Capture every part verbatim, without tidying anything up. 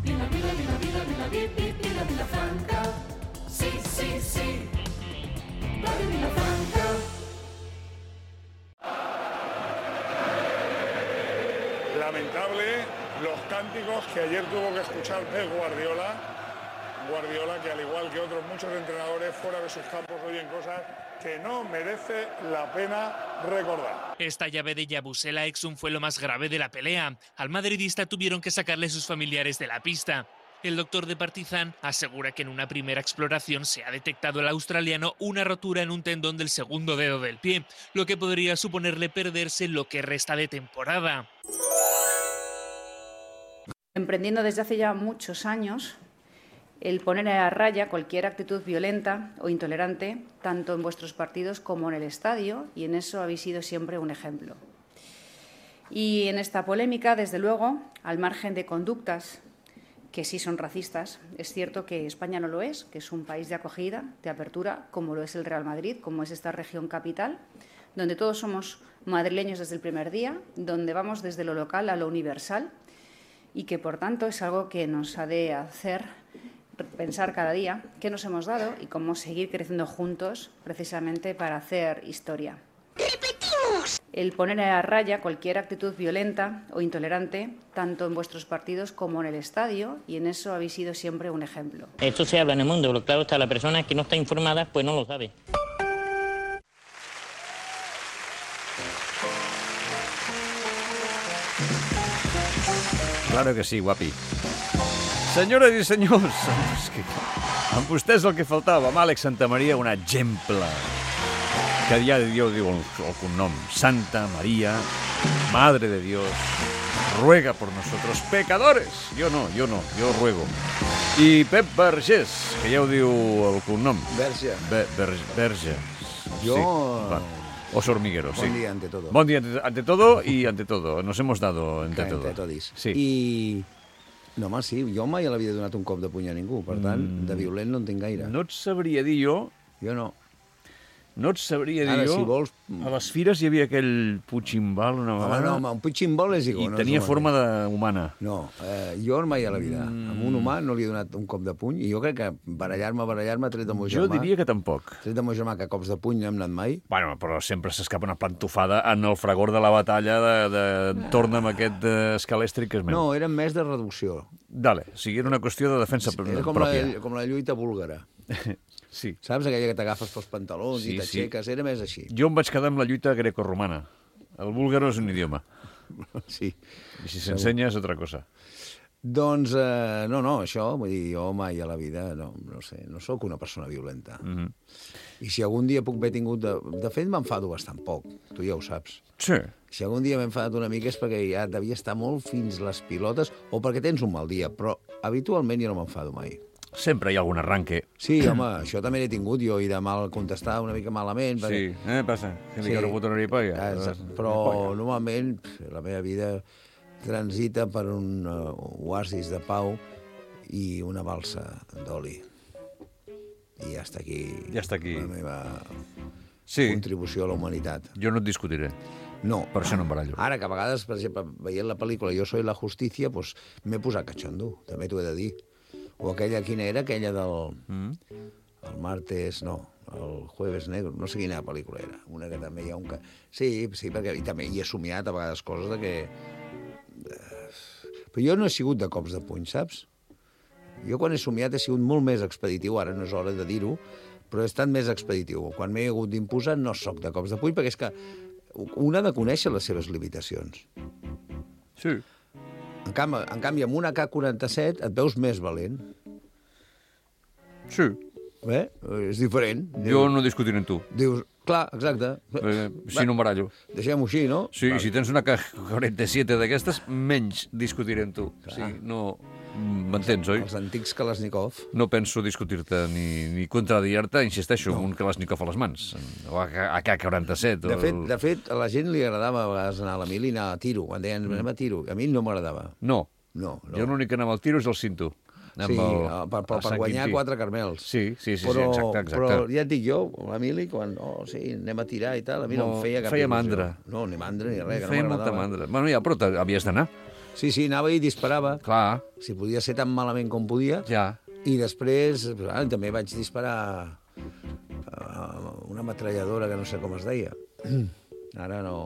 Vila, vila, vila, vila, vila, vila, vila, Vilafranca. Sí, sí, sí. La de Vilafranca. Lamentable los cánticos que ayer tuvo que escuchar Pep Guardiola. Guardiola, que al igual que otros muchos entrenadores fuera de sus campos oyen cosas que no merece la pena recordar. Esta llave de Yabusele Exum fue lo más grave de la pelea. Al madridista tuvieron que sacarle sus familiares de la pista. El doctor de Partizan asegura que en una primera exploración se ha detectado al australiano una rotura en un tendón del segundo dedo del pie, lo que podría suponerle perderse lo que resta de temporada. Emprendiendo desde hace ya muchos años el poner a raya cualquier actitud violenta o intolerante, tanto en vuestros partidos como en el estadio, y en eso habéis sido siempre un ejemplo. Y en esta polémica, desde luego, al margen de conductas que sí son racistas, es cierto que España no lo es, que es un país de acogida, de apertura, como lo es el Real Madrid, como es esta región capital, donde todos somos madrileños desde el primer día, donde vamos desde lo local a lo universal, y que, por tanto, es algo que nos ha de hacer pensar cada día qué nos hemos dado y cómo seguir creciendo juntos precisamente para hacer historia. ¡Repetimos! El poner a raya cualquier actitud violenta o intolerante, tanto en vuestros partidos como en el estadio, y en eso habéis sido siempre un ejemplo. Esto se habla en el mundo, pero claro está, la persona que no está informada pues no lo sabe. Claro que sí, guapi. Senyores i senyors, és que amb vostès el que faltava, amb Àlex Santamaria, un exemple, que ja Dios diu el, el cognom, Santa María, Madre de Dios, ruega por nosotros, pecadores. Jo no, jo no, jo ruego. I Pep Vergés, que ja ho diu el cognom. Verge. Be, Ver, Verge. Jo... Sí, Oso Hormiguero, sí. Bon dia ante todo. Bon dia ante, ante todo y ante todo. Nos hemos dado entre todo. Entre todis. Sí. I... No, home, sí, jo mai a la vida he donat un cop de puny a ningú, per tant, mm. de violent no en tinc gaire. No et sabria dir jo... Jo no. No et sabria dir Ara, jo... si vols... A les fires hi havia aquell Puigcimbal una Home, vegada... no, home, un Puigcimbal és igual. I no tenia és forma de humana. No, eh, jo mai a la vida. Mm. A un humà no li he donat un cop de puny, i jo crec que barallar-me, barallar-me, tret de meu Jo germà... diria que tampoc. Tret de meu germà, que cops de puny no hem anat mai. Bueno, però sempre s'escapa una plantofada en el fragor de la batalla de, de torna amb aquest escalèstric que és meu. No, eren més de reducció. Dale, o sigui, era una qüestió de defensa Era com pròpia. la, com la lluita búlgara. Sí. Saps? Aquella que t'agafes pels pantalons Sí, i t'aixeques, sí. era més així. Jo em vaig quedar amb la lluita grecorromana. El búlgaro és un idioma. Sí. I si s'ensenya és altra cosa. Doncs, eh, no, no, això, vull dir, jo mai a la vida, no, no sé, no sóc una persona violenta. Mm-hmm. I si algun dia puc haver tingut... De, de fet, m'enfado bastant poc, tu ja ho saps. Sí. Si algun dia m'he enfadat una mica és perquè ja devia estar molt fins les pilotes o perquè tens un mal dia, però habitualment jo no m'enfado mai. Sempre hi ha algun arranque. Sí, home, això també l'he tingut jo, i de mal contestar una mica malament. Sí, perquè... eh, passa, que li ha rebut una ripolla. Ah, però normalment la meva vida transita per un uh, oasis de pau i una balsa d'oli. I ja està aquí, ja està aquí. la meva sí. contribució a la humanitat. Jo no et discutiré. No. Per això no em barallo. Ara, que a vegades, per exemple, veient la pel·lícula Jo soy la justicia, pues, m'he posat catxondo, també t'ho he de dir. O aquella, quina era? Aquella del... Mm. El martes, no, el jueves negro, no sé quina pel·lícula era. Una que també hi ha un... Ca... Sí, sí, perquè i també hi he somiat a vegades coses de que... Però jo no he sigut de cops de puny, saps? Jo quan he somiat he sigut molt més expeditiu, ara no és hora de dir-ho, però he estat més expeditiu. Quan m'he hagut d'imposar no sóc de cops de puny, perquè és que un ha de conèixer les seves limitacions. Sí. En canvi, en canvi, amb una K quaranta-set et veus més valent. Sí. Bé, és diferent. Jo no discutiré amb tu. Dius, clar, exacte. Eh, si no em barallo. Deixem-ho així, no? Sí, i si tens una K quaranta-set d'aquestes, menys discutiré amb tu. Clar. Sí, no... M'entens, oi? Els antics Kalashnikov. No penso discutir-te ni, ni contradir-te, insisteixo, no. amb un Kalashnikov a les mans. O a K quaranta-set. De fet, de fet, a la gent li agradava a vegades anar a la mili i anar a tiro. Quan deien, anem a tiro. A mi no m'agradava. No. No, no. Jo l'únic que anava al tiro és el cinto. Sí, el, per, per, per guanyar Quintí. Quatre carmels. Sí, sí, sí, però, sí exacte, exacte. Però ja et dic jo, a la mili, quan oh, sí, anem a tirar i tal, a mi no, no em feia cap feia il·lusió. mandra. No, ni mandra ni res, que feia no molta m'agradava. mandra. Bueno, ja, però havies d'anar. Sí, sí, anava i disparava. Clar. Si podia ser tan malament com podia. Ja. I després, ah, també vaig disparar uh, una metralladora que no sé com es deia. Ara no...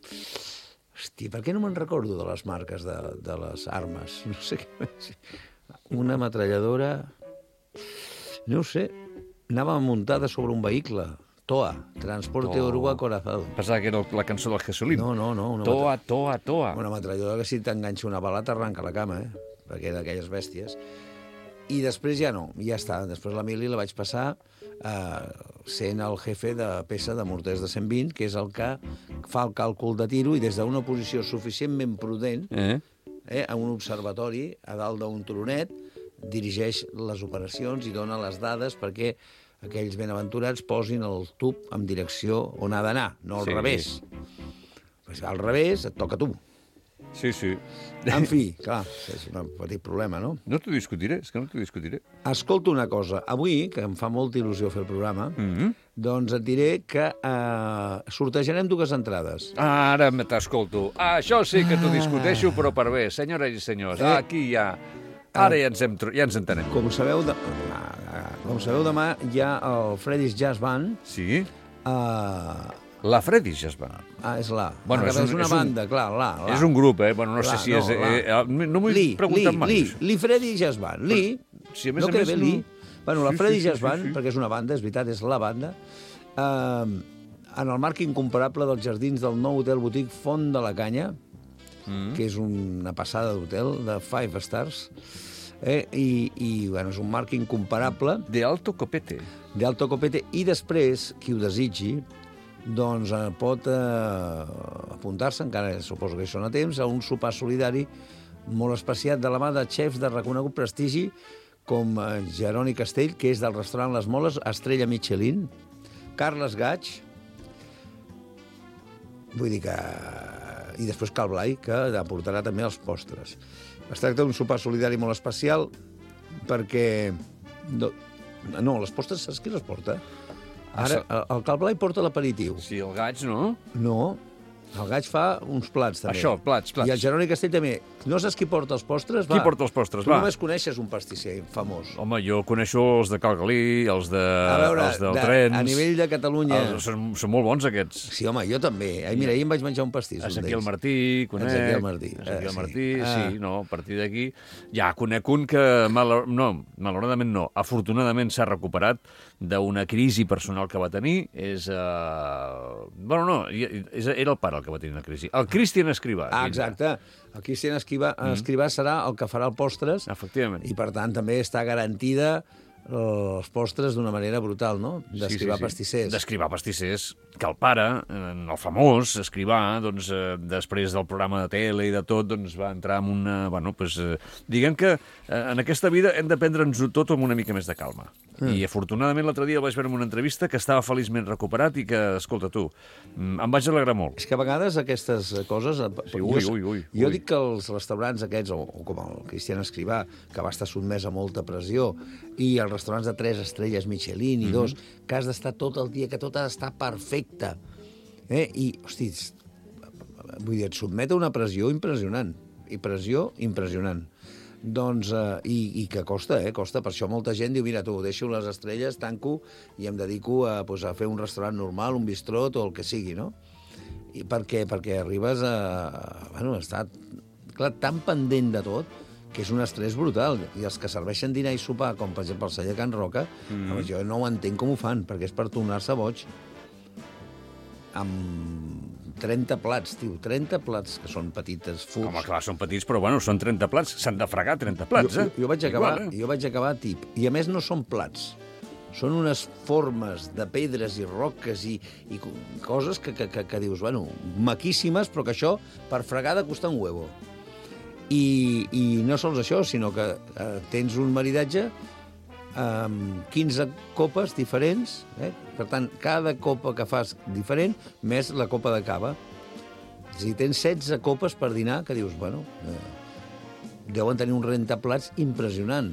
Hosti, per què no me'n recordo de les marques de, de les armes? No sé què... Una metralladora... No ho sé. Anava muntada sobre un vehicle. Toa, Transporte Oh. Oruga Corazado. Pensava que era la cançó del Jesulín. No, no, no. Una Toa, toa, toa. Una metralladora que si t'enganxa una bala t'arranca la cama, eh? Perquè era d'aquelles bèsties. I després ja no, ja està. Després la mili la vaig passar eh, sent el jefe de peça de morters de cent vint, que és el que fa el càlcul de tiro i des d'una posició suficientment prudent, Eh? eh, a un observatori, a dalt d'un turonet, dirigeix les operacions i dona les dades perquè aquells benaventurats posin el tub en direcció on ha d'anar, no al Sí. revés. Pues al revés et toca a tu. Sí, sí. En fi, clar, és un petit problema, no? No t'ho discutiré, és que no t'ho discutiré. Escolta una cosa. Avui, que em fa molta il·lusió fer el programa, Mm -hmm. doncs et diré que eh, sortejarem dues entrades. Ara me t'escolto. Ah, això sí que t'ho discuteixo, però per bé. Senyores i senyors, Eh. aquí ja... Ara ja ens, hem, tro- ja ens entenem. Com sabeu, de... ah, com sabeu, demà hi ha el Freddy's Jazz Band. Sí? Eh... La Freddy ja es va. Ah, és la. Bueno, Ah, és que un- és una és un- banda, clar, la, la. És un grup, eh? Bueno, no Clar, sé si no, és... Eh, clar. eh, no m'ho he Lee, preguntat Lee, mai. Lee, Lee Freddy Jazz Band. Lee, Si a més no a queda més bé no- Lee. Bueno, la Sí, Freddy sí, sí, Jazz sí, Band, sí. perquè és una banda, és veritat, és la banda, eh, en el marc incomparable dels jardins del nou hotel boutique Font de la Canya, mm. que és una passada d'hotel de five stars, eh, i, i bueno, és un marc incomparable De alto copete. d'alto copete, i després, qui ho desitgi, doncs eh, pot eh, apuntar-se, encara suposo que hi són a temps, a un sopar solidari molt especial de la mà de xefs de reconegut prestigi com eh, Jeroni Castell, que és del restaurant Les Moles, Estrella Michelin, Carles Gaig, vull dir que... i després Cal Blai, que aportarà també els postres. Es tracta d'un sopar solidari molt especial perquè... No, no les postres saps qui les porta? Ara, el, el Cal Blai porta l'aperitiu. Sí, el gaig, no? No, el Gaig fa uns plats, també. Això, plats, plats. I el Jeroni Castell també. No saps qui porta els postres? Qui Va. porta els postres? Tu Va. només coneixes un pastisser famós. Home, jo coneixo els de Calgalí, els, de, A veure, els del de- Trens... a nivell de Catalunya... Els, són, són molt bons, aquests. Sí, home, jo també. Ai, mira, ahir em vaig menjar un pastís. un Ezequiel d'ells. Martí, conec... Ezequiel Martí. Ezequiel Eh, sí. Martí, Ah. sí, no, a partir d'aquí... Ja, conec un que, mal, no, malauradament no, afortunadament s'ha recuperat d'una crisi personal que va tenir. És... Uh... Bueno, no, és, era el pare el que va tenir una crisi. El Cristian Escrivà. Ah, exacte. El Cristian Escrivà, mm. Escrivà serà el que farà el postres Efectivament. i, per tant, també està garantida els postres d'una manera brutal, no? D'Escrivà pastissers. D'Escrivà pastissers, que el pare, eh, el famós Escrivà, doncs, eh, després del programa de tele i de tot, doncs, va entrar en una... Bueno, pues, eh, diguem que eh, en aquesta vida hem de prendre'ns-ho tot amb una mica més de calma. Mm. I, afortunadament, l'altre dia el vaig veure en una entrevista que estava feliçment recuperat i que, escolta, tu, mm, em vaig alegrar molt. És que a vegades aquestes coses... Sí, ui, ui, ui, Jo ui. dic que els restaurants aquests, o, o com el Cristian Escrivà, que va estar sotmès a molta pressió, i els restaurants de tres estrelles Michelin i dos, que has d'estar tot el dia, que tot ha d'estar perfecte. Eh? I, hosti, vull dir, et sotmet a una pressió impressionant. I pressió impressionant. Doncs, eh, i, i que costa, eh? Costa. Per això molta gent diu, mira, tu, deixo les estrelles, tanco i em dedico a, pues, a fer un restaurant normal, un bistrot o el que sigui, no? I per què? Perquè arribes a... Bueno, a estar, clar, tan pendent de tot que és un estrès brutal. I els que serveixen dinar i sopar, com per exemple el celler Can Roca, mm. home, jo no ho entenc com ho fan, perquè és per tornar-se boig. Amb trenta plats, tio, trenta plats, que són petites furs. Home, clar, són petits, però bueno, són trenta plats. S'han de fregar trenta plats, jo, eh? jo, jo, vaig acabar, Igual, eh? jo vaig acabar tip. I a més no són plats. Són unes formes de pedres i roques i, i co- coses que, que, que, que dius, bueno, maquíssimes, però que això, per fregar, ha de costar un huevo. I, i no sols això, sinó que eh, tens un maridatge amb quinze copes diferents, eh? Per tant, cada copa que fas diferent, més la copa de cava. És a dir, tens setze copes per dinar, que dius, bueno, eh, deuen tenir un rentaplats impressionant.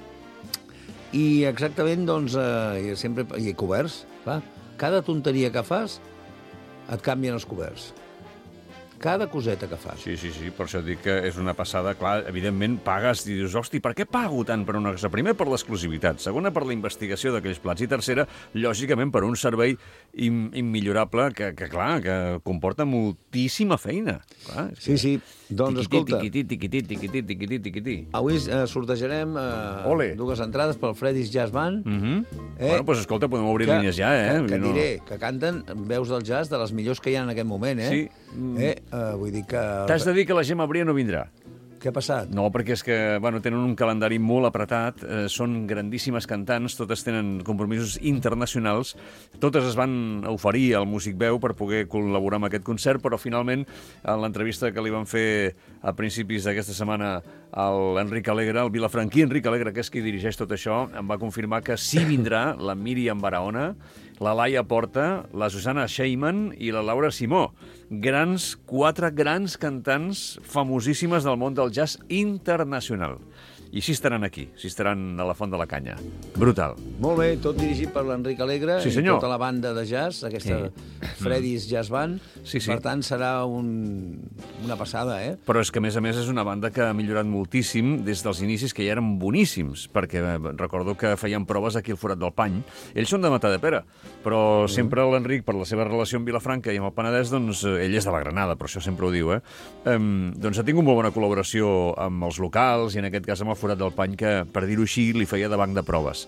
I exactament, doncs, eh, sempre... I coberts, clar. Cada tonteria que fas, et canvien els coberts. cada coseta que fa. Sí, sí, sí, per això dic que és una passada. Clar, evidentment, pagues i dius, hosti, per què pago tant per una cosa? Primer, per l'exclusivitat. Segona, per la investigació d'aquells plats. I tercera, lògicament, per un servei im immillorable que, que, clar, que comporta moltíssima feina. Clar, sí, sí. Doncs, escolta... Tiquití, tiquití, tiquití, tiquití, tiquití. Avui eh, sortejarem eh, dues entrades pel Freddy's Jazz Band. Mm -hmm. eh, bueno, doncs escolta, podem obrir que, línies ja, eh? Que, que no... diré, que canten veus del jazz de les millors que hi ha en aquest moment, eh? Sí. Eh, uh, vull dir que... T'has de dir que la Gemma Bria no vindrà. Què ha passat? No, perquè és que bueno, tenen un calendari molt apretat, eh, són grandíssimes cantants, totes tenen compromisos internacionals, totes es van oferir al Músic Veu per poder col·laborar amb aquest concert, però finalment, en l'entrevista que li van fer a principis d'aquesta setmana a l'Enric Alegre, el vilafranquí Enric Alegre, que és qui dirigeix tot això, em va confirmar que sí vindrà la Míriam Barahona, la Laia Porta, la Susana Sheyman i la Laura Simó. Grans, quatre grans cantants famosíssimes del món del jazz internacional. I sí estaran aquí, sí estaran a la Font de la Canya. Brutal. Molt bé, tot dirigit per l'Enric Alegre sí, i senyor. tota la banda de jazz, aquesta sí. Freddy's Jazz Band. Sí, sí. Per tant, serà un... una passada, eh? Però és que, a més a més, és una banda que ha millorat moltíssim des dels inicis, que ja eren boníssims, perquè recordo que feien proves aquí al Forat del Pany. Ells són de Matadepera, però mm. sempre l'Enric, per la seva relació amb Vilafranca i amb el Penedès, doncs, ell és de la Granada, per això sempre ho diu, eh? Um, doncs ha tingut molt bona col·laboració amb els locals i, en aquest cas, amb el Forat del Pany, que, per dir-ho així, li feia de banc de proves.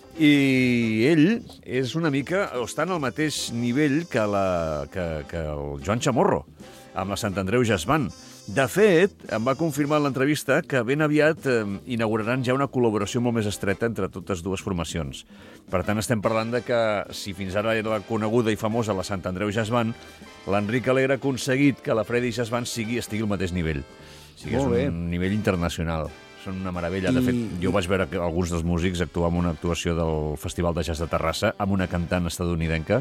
I ell és una mica, o està en el mateix nivell que, la, que, que el Joan Chamorro, amb la Sant Andreu Jazz Band. De fet, em va confirmar en l'entrevista que ben aviat eh, inauguraran ja una col·laboració molt més estreta entre totes dues formacions. Per tant, estem parlant de que, si fins ara era la coneguda i famosa la Sant Andreu Jazz Band, l'Enric Alegre ha aconseguit que la Freddy's Jazz Band sigui, estigui al mateix nivell. O sigui, és un nivell internacional. Són una meravella. De fet, jo vaig veure que alguns dels músics actuar en una actuació del Festival de Jazz de Terrassa amb una cantant estadounidenca.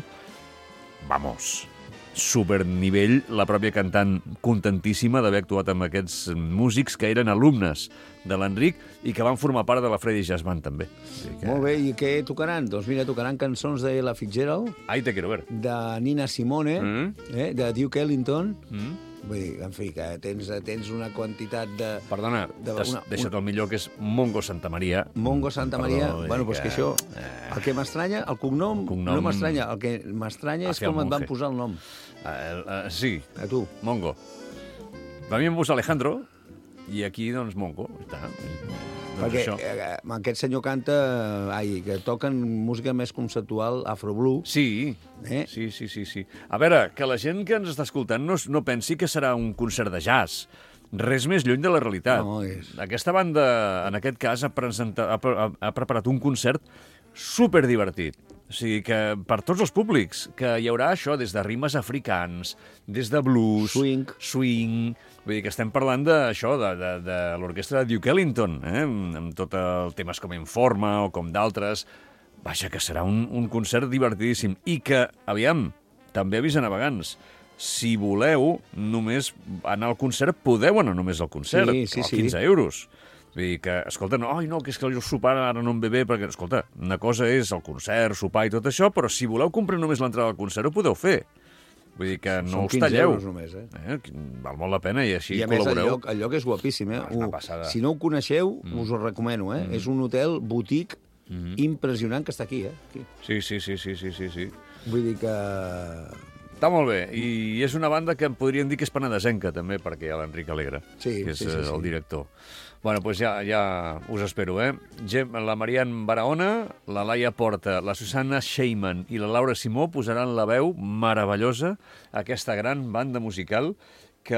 Vamos, supernivell. La pròpia cantant contentíssima d'haver actuat amb aquests músics que eren alumnes de l'Enric i que van formar part de la Freddy's Jazz Band, també. Que... Molt bé, i què tocaran? Doncs mira, tocaran cançons de Ella Fitzgerald, Ai, te quiero ver, de Nina Simone, mm. eh, de Duke Ellington. Mm. Vull dir, en fi, que tens, tens una quantitat de... Perdona, t'has deixat el millor, que és Mongo Santamaria. Mongo Santamaria, Perdó, bueno, pues que, que això... Eh... El que m'estranya, el cognom, cognom no m'estranya, el que m'estranya és com et van posar el nom. Uh, uh, sí. A tu. Mongo. A mi em posa Alejandro, i aquí, doncs, Mongo. Està. Perquè eh, aquest senyor canta, ai, que toquen música més conceptual, afro-blue. Sí, eh? sí, sí, sí, sí. A veure, que la gent que ens està escoltant no, no pensi que serà un concert de jazz. Res més lluny de la realitat. No, és... Aquesta banda, en aquest cas, ha, presenta, ha, ha, ha preparat un concert superdivertit. O sigui que per tots els públics, que hi haurà això des de rimes africans, des de blues, swing, swing. Vull dir que estem parlant d'això, de, de, de l'orquestra de Duke Ellington, eh? amb tot el temes com Informa o com d'altres. Vaja, que serà un, un concert divertidíssim. I que, aviam, també avisen a vegans, si voleu només anar al concert, podeu anar només al concert, sí, sí, a quinze sí. euros. Vull dir que, escolta, no, ai, no, que és que el sopar ara no em ve bé, perquè, escolta, una cosa és el concert, sopar i tot això, però si voleu comprar només l'entrada al concert, ho podeu fer. Vull dir que no us talleu. Són quinze euros només, eh? eh? Val molt la pena i així I a col·laboreu. més, el lloc, el lloc és guapíssim, eh? No, és una si no ho coneixeu, mm. us ho recomano, eh? Mm. És un hotel boutique mm. impressionant que està aquí, eh? Aquí. Sí, sí, sí, sí, sí, sí, sí. Vull dir que... Està molt bé, i és una banda que podríem dir que és penedesenca, també, perquè hi ha l'Enric Alegre, sí, que és sí, sí, el sí. director. Bueno, doncs ja, ja us espero, eh? La Marian Barahona, la Laia Porta, la Susana Sheyman i la Laura Simó posaran la veu meravellosa a aquesta gran banda musical que,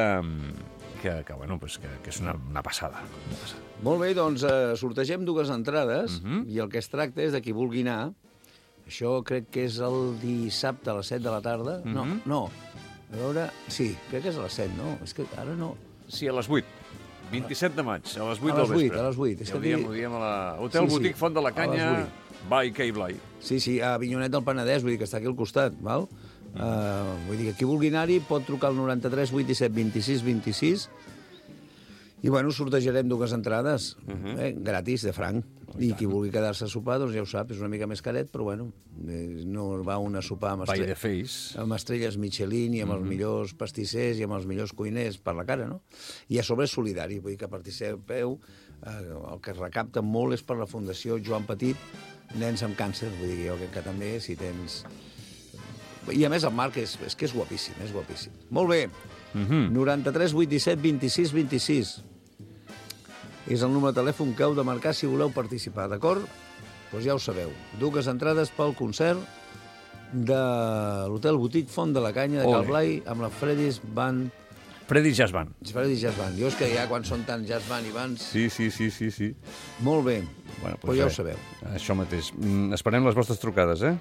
que, que, bueno, pues que, que és una, una passada. Una passada. Molt bé, doncs eh, sortegem dues entrades uh-huh. i el que es tracta és de qui vulgui anar. Això crec que és el dissabte a les set de la tarda. Uh-huh. No, no. A veure... Sí, crec que és a les set, no? És que ara no... Sí, a les vuit. vint-i-set de maig, a les vuit a les del vespre. A les vuit, a les vuit. Ja ho diem, ho diem a la... Hotel sí, Boutique sí. Font de la Canya, by Kay Blai. Sí, sí, a Avinyonet del Penedès, vull dir que està aquí al costat, val? Mm. Uh, vull dir que qui vulgui anar-hi pot trucar al noranta-tres vuitanta-set vint-i-sis vint-i-sis I, bueno, sortejarem dues entrades, eh, gratis, de franc. I qui vulgui quedar-se a sopar, doncs ja ho sap, és una mica més caret, però, bueno, eh, no va un a sopar amb, By estre... the face. amb estrelles Michelin i amb els millors pastissers i amb els millors cuiners per la cara, no? I a sobre és solidari, vull dir que participeu, eh, el que es recapta molt és per la Fundació Joan Petit, Nens amb Càncer, vull dir que jo crec que també, si tens... I a més el Marc és, és que és guapíssim, és guapíssim. Molt bé, Mhm. noranta-tres vuit disset vint-i-sis vint-i-sis. És el número de telèfon que heu de marcar si voleu participar, d'acord? Doncs ja ho sabeu. Dues entrades pel concert de l'Hotel Boutique Font de la Canya de Ole. Cal Blai amb la Freddy's Band. Freddy Jazz Band. Freddy's Jazz Band. Jo és que ja quan són tant jazz band i bands... Sí, sí, sí, sí, sí. Molt bé. Bueno, Però ja ho res. sabeu. Això mateix. Mm, esperem les vostres trucades, eh?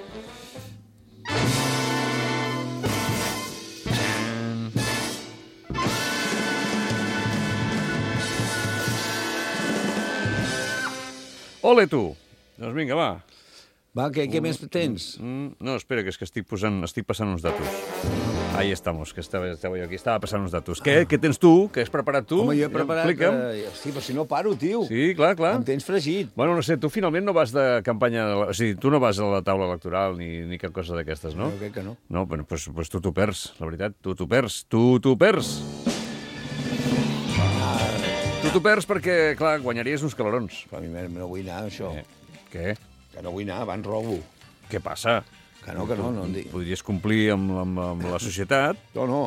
Ole, tu! Doncs vinga, va. Va, què, què més tens? Mm, no, espera, que és que estic, posant, estic passant uns datos. Ahí estamos, que estava, estava jo aquí, estava passant uns datos. Què, què tens tu? Què has preparat tu? Home, jo he preparat... Explica'm. Eh, sí, però si no paro, tio. Sí, clar, clar. Em tens fregit. Bueno, no sé, tu finalment no vas de campanya... O sigui, tu no vas a la taula electoral ni, ni cap cosa d'aquestes, no? Jo crec que no. No, bueno, pues, pues tu t'ho perds, la veritat. Tu t'ho perds. Tu t'ho perds. Tu t'ho perds perquè, clar, guanyaries uns calorons. A mi no vull anar, això. Eh, què? Que no vull anar, abans robo. Què passa? Que no, que no, no em dic. Podries complir amb, amb, amb la societat. No, no,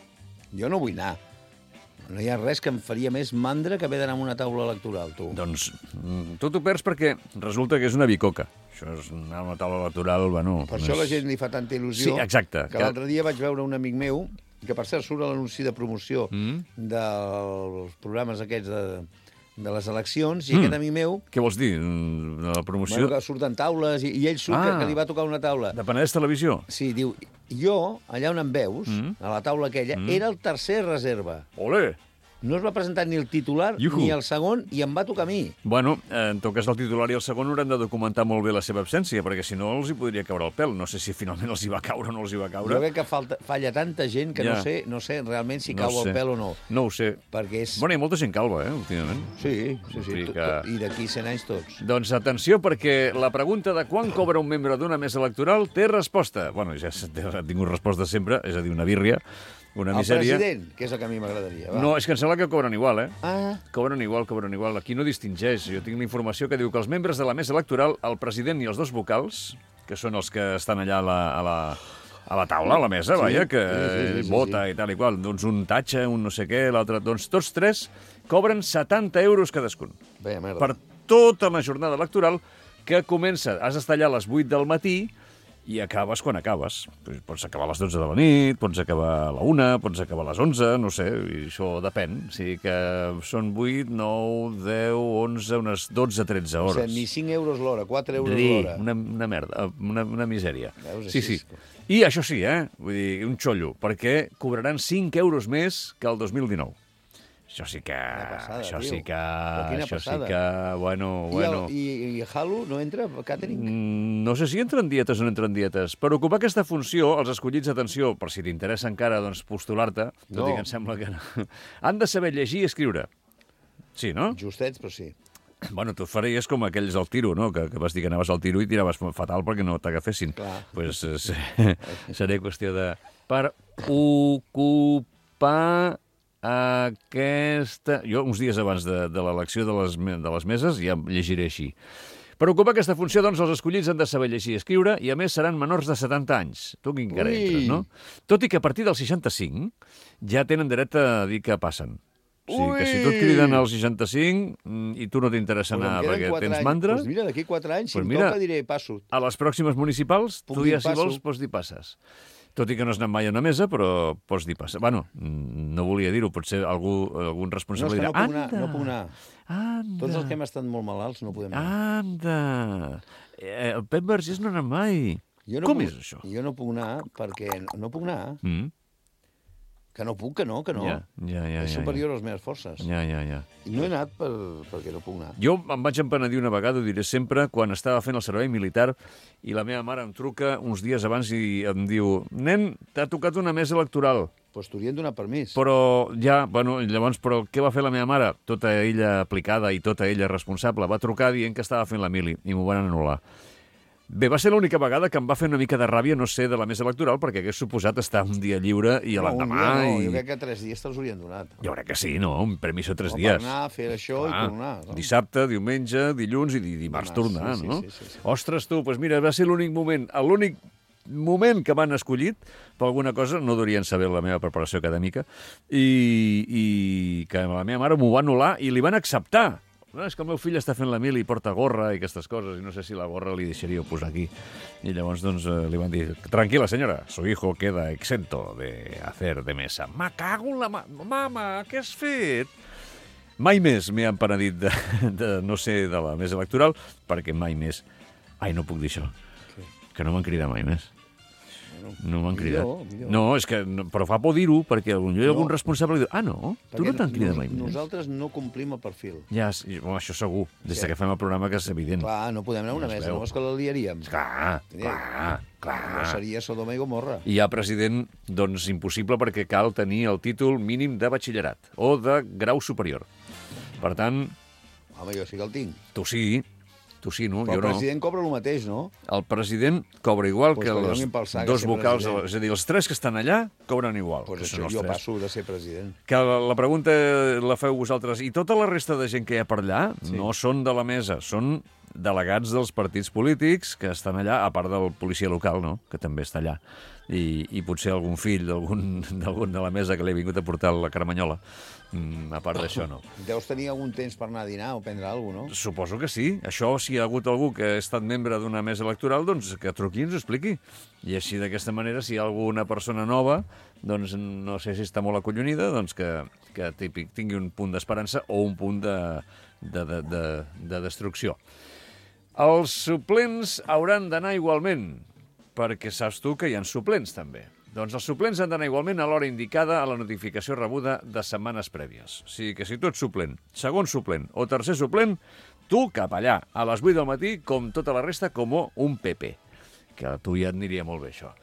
jo no vull anar. No hi ha res que em faria més mandra que haver d'anar a una taula electoral, tu. Doncs mm, tu t'ho perds perquè resulta que és una bicoca. Això és anar a una taula electoral, bueno... Per no això és... la gent li fa tanta il·lusió. Sí, exacte. Que l'altre dia vaig veure un amic meu, que per cert surt a l'anunci de promoció Mm. dels programes aquests de, de les eleccions, i Mm. aquest amic meu, Què vols dir? Mm, La promoció bueno, que surten taules, i, i ell surt Ah. que, que li va tocar una taula. de Penedès Televisió? Sí, diu, jo, allà on em veus, Mm. a la taula aquella, era el tercer reserva. Ole! No es va presentar ni el titular Iuhu. ni el segon, i em va tocar a mi. Bueno, en tot cas el titular i el segon hauran de documentar molt bé la seva absència, perquè si no els hi podria caure el pèl. No sé si finalment els hi va caure o no els hi va caure. Jo crec que falta, falla tanta gent que Ja. no sé no sé realment si No cau sé. el pèl o no. No ho sé. Perquè és... Bueno, hi ha molta gent calva, eh, últimament. Sí, sí, sí. Vull dir tot- que- tot- I d'aquí cent anys tots. Doncs atenció, perquè la pregunta de quan cobra un membre d'una mesa electoral té resposta. Bueno, ja ha tingut resposta sempre, és a dir, una bírria, una El misèria. president, que és el que a mi m'agradaria. va. No, és que em sembla que cobren igual, eh? Ah, Cobren igual, cobren igual. Aquí no distingeix. Jo tinc la informació que diu que els membres de la mesa electoral, el president i els dos vocals, que són els que estan allà a la, a la, a la taula, a la mesa, Sí, vaja, que sí, sí, sí, sí, vota i tal i qual, doncs un tatxa, un no sé què, l'altre... Doncs tots tres cobren setanta euros cadascun. bé, merda. Per tota la jornada electoral, que comença, has d'estar allà a les vuit del matí i acabes quan acabes. Pots acabar a les dotze de la nit, pots acabar a la una, pots acabar a les onze, no sé, i això depèn. O sigui que són vuit, nou, deu, onze, unes dotze, tretze O hores. sigui, ni cinc euros l'hora, quatre euros Ri, l'hora. una, una merda, una, una misèria. Veus, Sí, així sí. és. I això sí, eh? Vull dir, un xollo, perquè cobraran cinc euros més que el dos mil dinou. Això sí que... passada, això tio. sí que... Però quina Això passada. sí que... Bueno, I, bueno... el, i, I Halo no entra, catering? Mm, No sé si entren dietes o no entren dietes. Per ocupar aquesta funció, els escollits, atenció, per si t'interessa encara doncs, postular-te, tot No. i que em sembla que no, han de saber llegir i escriure. Sí, no? Justets, però sí. Bueno, tu faries com aquells del tiro, no? Que, que vas dir que anaves al tiro i tiraves fatal perquè no t'agafessin. Clar. Pues, eh, seré qüestió de... Per ocupar aquesta... Jo, uns dies abans de, de l'elecció de, les, me- de les meses, ja llegiré així. Per ocupar aquesta funció, doncs, els escollits han de saber llegir i escriure i, a més, seran menors de setanta anys. Tu quin cara Ui! entres, no? Tot i que a partir dels seixanta-cinc ja tenen dret a dir que passen. O sigui, que si tu et criden als seixanta-cinc mm, i tu no t'interessa Pues em anar queden perquè quatre tens anys. mandra, Pues mira, d'aquí quatre anys, Pues si mira. em toca, diré passo. a les pròximes municipals, Puc tu dir ja, si passo. vols, pots dir passes. Tot i que no has anat mai a una mesa, però pots dir passes. Bueno, mm, no volia dir-ho, potser algú, algun No, és responsable que no dirà, puc anar, anda, no puc anar. anda, Tots els que hem estat molt malalts no podem anar. anda. Eh, el Pep Vergés no ha anat mai. Jo no Com puc, és això? Jo no puc anar perquè... No puc anar, Mm. Que no puc, que no, que no. Ja, ja, ja, És ja, superior a les meves forces. Ja, ja, ja. I no he anat per, perquè no puc anar. Jo em vaig empenedir una vegada, ho diré sempre, quan estava fent el servei militar i la meva mare em truca uns dies abans i em diu nen, t'ha tocat una mesa electoral. Pues t'haurien donat permís. Però ja, bueno, llavors, però què va fer la meva mare? Tota ella aplicada i tota ella responsable. Va trucar dient que estava fent la mili i m'ho van anul·lar. Bé, va ser l'única vegada que em va fer una mica de ràbia no ser de la mesa electoral, perquè hagués suposat estar un dia lliure i a l'endemà... No, no, i... jo crec que tres dies te'ls haurien donat. Jo crec que sí, no? Un permiso tres no, dies. Per anar a fer això Clar, i tornar. No? Dissabte, diumenge, dilluns i dimarts Dimarts, tornar, sí, sí, no? sí, sí, sí. Ostres, tu, doncs mira, va ser l'únic moment, l'únic moment que m'han escollit per alguna cosa, no deurien saber la meva preparació acadèmica, i, i que la meva mare m'ho va anul·lar i li van acceptar. No, és que el meu fill està fent la mili i porta gorra i aquestes coses, i no sé si la gorra li deixaria posar aquí. I llavors, doncs, eh, li van dir, tranquila, senyora, su hijo queda exento de hacer de mesa. Ma cago en la ma... Mama, què has fet? Mai més m'he empenedit de, de no ser de la mesa electoral, perquè mai més... Ai, no puc dir això. Sí. Que no m'han cridat mai més. No m'han cridat. Millor, millor. No, és que... No, però fa por dir-ho, perquè potser hi ha algun No. responsable que diu, ah, no, tu Perquè no t'han cridat nos- mai més. Nosaltres no complim el perfil. Ja, sí, bueno, això segur. Des Sí. que fem el programa que és evident. Clar, no podem anar a una Ja es mesa, veu. no és que la liaríem. Clar, Sí. clar, No clar. seria Sodoma i Gomorra. I hi ha president, doncs, impossible perquè cal tenir el títol mínim de batxillerat o de grau superior. Per tant, Home, jo sí que el tinc. tu sí, tu sí, no? Però Jo el no. president cobra el mateix, no? El president cobra igual Pues que que els donin pel sac a dos ser vocals, president. és a dir, els tres que estan allà cobren igual. Pues que això, són els jo tres. passo de ser president. Que la, la pregunta la feu vosaltres. I tota la resta de gent que hi ha per allà sí. no són de la mesa, són delegats dels partits polítics que estan allà, a part del policia local, no?, que també està allà. I, i potser algun fill d'algun d'algun de la mesa que li ha vingut a portar la caramanyola. Mm, a part d'això, no. Deus tenir algun temps per anar a dinar o prendre alguna cosa, no? Suposo que sí. Això, si hi ha hagut algú que ha estat membre d'una mesa electoral, doncs que truqui i ens ho expliqui. I així, d'aquesta manera, si hi ha alguna persona nova, doncs no sé si està molt acollonida, doncs que, que típic, tingui un punt d'esperança o un punt de, de, de, de, de destrucció. Els suplents hauran d'anar igualment, perquè saps tu que hi ha suplents, també. Doncs els suplents han d'anar igualment a l'hora indicada a la notificació rebuda de setmanes prèvies. O sigui que si tu ets suplent, segon suplent o tercer suplent, tu cap allà, a les vuit del matí, com tota la resta, com un P P. Que a tu ja et aniria molt bé, això.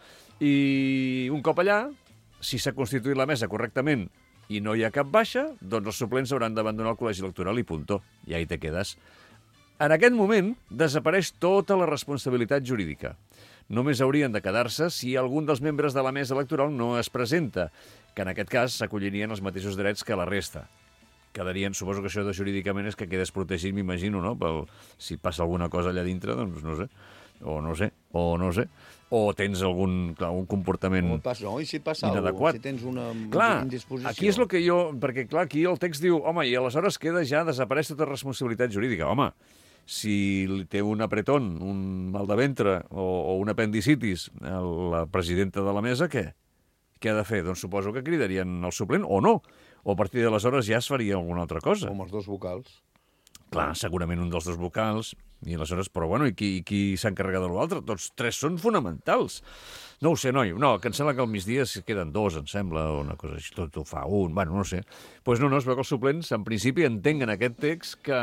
I un cop allà, si s'ha constituït la mesa correctament i no hi ha cap baixa, doncs els suplents hauran d'abandonar el col·legi electoral i puntó. I ahí te quedes. En aquest moment, desapareix tota la responsabilitat jurídica. Només haurien de quedar-se si algun dels membres de la mesa electoral no es presenta, que en aquest cas s'acollirien els mateixos drets que la resta. Quedarien, suposo que això de jurídicament és que quedes protegit, m'imagino, no? Pel, si passa alguna cosa allà dintre, doncs no sé, o no sé, o no sé, o tens algun, clar, un comportament No, passa, no, i si et passa alguna inadequat. cosa, si tens una Clar, indisposició... aquí és el que jo... Perquè, clar, aquí el text diu, home, i aleshores queda ja, desapareix tota responsabilitat jurídica. Home, si li té un apretón, un mal de ventre o, o un apendicitis a la presidenta de la mesa, què? Què ha de fer? Doncs suposo que cridarien el suplent, o no. O a partir d'aleshores ja es faria alguna altra cosa. Com els dos vocals. Clar, segurament un dels dos vocals, i aleshores, però bueno, i qui, i qui s'encarrega de l'altre? Tots tres són fonamentals. No ho sé, noi, no, que em sembla que al migdia es queden dos, em sembla, o una cosa així, tot ho fa un, bueno, no sé. Doncs pues no, no, es veu que els suplents, en principi, entenguen aquest text que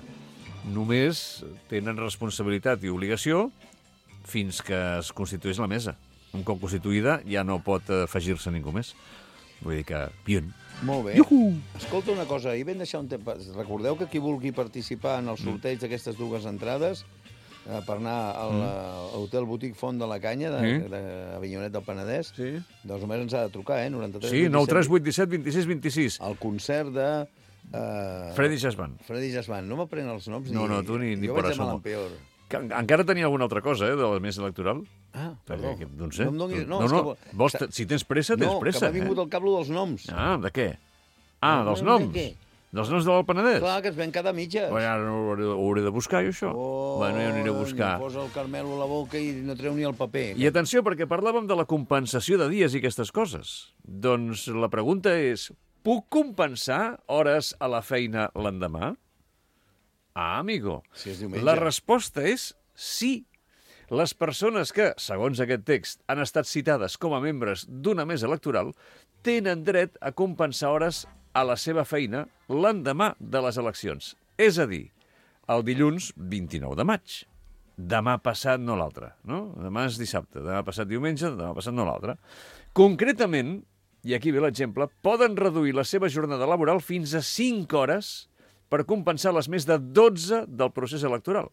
només tenen responsabilitat i obligació fins que es constitueix la mesa. Un cop constituïda ja no pot afegir-se ningú més. Vull dir que, bien. Molt bé. Iuhu! Escolta una cosa, ahir vam deixar un temps... Recordeu que qui vulgui participar en el sorteig d'aquestes dues entrades eh, per anar al, mm. a l'Hotel Boutique Font de la Canya de, Sí. de Avinyonet del Penedès, Sí. doncs només ens ha de trucar, eh? noranta-tres Sí, nou tres vuit set vint sis vint sis. El concert de... Eh, Freddy Jasban. Freddy Jasban. No m'apren els noms No, ni... no, tu ni- ni Jo por vaig de asomo. mal en peor. Que encara tenia alguna altra cosa, eh, de la mesa electoral? Ah, Perquè, perdó. que, no sé. No em donis... no, és no, que- vols, si tens pressa, tens no, pressa. que m'ha vingut eh? al cap lo dels noms. Ah, de què? Ah, No, dels de noms? què? Dels noms de l'Alt Penedès? Clar, que es ven cada mitja. Bueno, ara ho hauré, ho hauré de buscar, jo, això. Oh, bueno, jo aniré a buscar. Em posa el Carmelo a la boca i no treu ni el paper. I atenció, perquè parlàvem de la compensació de dies i aquestes coses. Doncs la pregunta és, puc compensar hores a la feina l'endemà? Ah, amigo. Si és diumenge. La resposta és sí. Les persones que, segons aquest text, han estat citades com a membres d'una mesa electoral tenen dret a compensar hores a la seva feina l'endemà de les eleccions. És a dir, el dilluns vint-i-nou de maig. Demà passat no l'altre, no? Demà és dissabte, demà passat diumenge, demà passat no l'altre. Concretament, i aquí ve l'exemple, poden reduir la seva jornada laboral fins a cinc hores per compensar les més de dotze del procés electoral.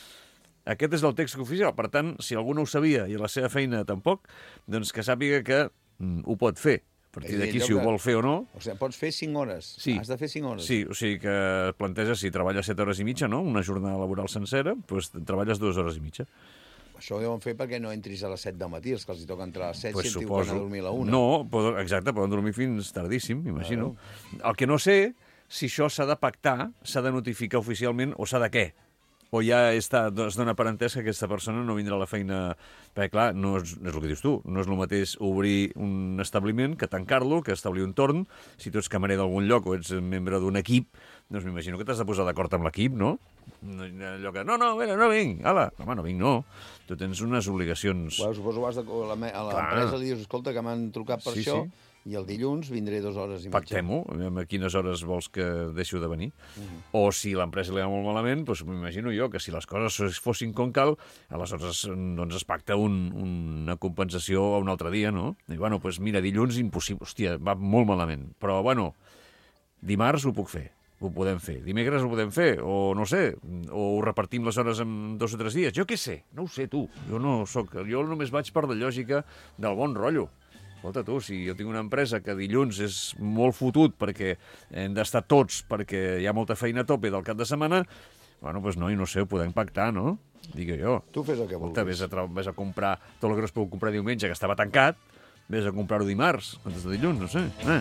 Aquest és el text oficial. Per tant, si algú no ho sabia i a la seva feina tampoc, doncs que sàpiga que mm, ho pot fer. A partir d'aquí, si ho vol fer o no... O sigui, pots fer cinc hores. Sí. Has de fer cinc hores. Sí, o sigui que planteja, si treballes set hores i mitja, no? Una jornada laboral sencera, doncs treballes dues hores i mitja. Això ho deuen fer perquè no entris a les set del matí, els que els hi toca entrar a les set, Pues si et diuen suposo. a dormir a la una. No, poden, exacte, poden dormir fins tardíssim, m'imagino. El que no sé, si això s'ha de pactar, s'ha de notificar oficialment o s'ha de què? O ja està, es dona per entès que aquesta persona no vindrà a la feina... Perquè, clar, no és, és el que dius tu, no és el mateix obrir un establiment que tancar-lo, que establir un torn. Si tu ets camarer d'algun lloc o ets membre d'un equip, doncs m'imagino que t'has de posar d'acord amb l'equip, no? Allò que, no, no, a veure, no vinc, ala, home, no vinc, no. Tu tens unes obligacions... Bueno, suposo que vas de, a l'empresa li dius, escolta, que m'han trucat per Sí, això, sí. i el dilluns vindré dues hores i mitja. Pactem-ho, a quines hores vols que deixo de venir. Uh-huh. O si l'empresa li va molt malament, doncs m'imagino jo que si les coses fossin com cal, aleshores doncs es pacta un, una compensació a un altre dia, no? I bueno, doncs mira, dilluns impossible, hòstia, va molt malament. Però bueno, dimarts ho puc fer, ho podem fer. Dimecres ho podem fer, o no sé, o ho repartim les hores en dos o tres dies. Jo què sé, no ho sé tu. Jo no soc, jo només vaig per la lògica del bon rotllo. Escolta, tu, si jo tinc una empresa que dilluns és molt fotut perquè hem d'estar tots perquè hi ha molta feina a tope del cap de setmana, bueno, doncs no, i no sé, ho podem pactar, no? Digue jo. Tu fes el que Escolta, vulguis. vés a, tra- vés a comprar tot el que no es pot comprar diumenge, que estava tancat, vés a comprar-ho dimarts, antes de dilluns, no sé. Eh,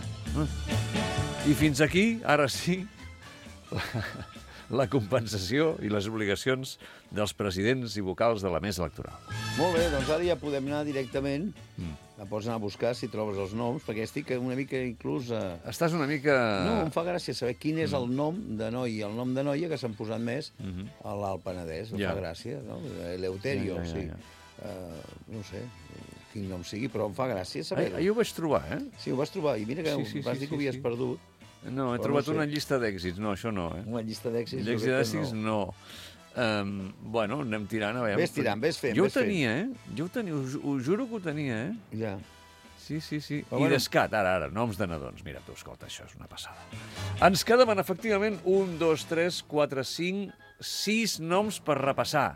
eh. I fins aquí, ara sí, la, la compensació i les obligacions dels presidents i vocals de la mesa electoral. Molt bé, doncs ara ja podem anar directament. Mm. La pots anar a buscar si trobes els noms, perquè estic una mica inclús... A... Estàs una mica... No, em fa gràcia saber quin és el nom de noi i el nom de noia que s'han posat més a l'Alt Penedès. Em Ja. fa gràcia, no? Eleuterio, Ja, ja, ja, sí. ja. Uh, no sé quin nom sigui, però em fa gràcia Ah, saber-ho. ahir ho vaig trobar, eh? Sí, ho vas trobar, i mira que Sí, sí, vas sí, dir que ho sí, havies sí. perdut. No, he Però trobat no sé. una llista d'èxits. No, això no, eh? Una llista d'èxits. jo Llista crec que d'èxits, no. Um, bueno, anem tirant, a veure. Ves tirant, ves fent, Jo ho ves fent. tenia, eh? Jo ho tenia, us, us juro que ho tenia, eh? Ja. Sí, sí, sí. Però I bueno. d'escat, ara, ara, noms de nadons. Mira tu, escolta, això és una passada. Ens quedaven, efectivament, un, dos, tres, quatre, cinc, sis noms per repassar.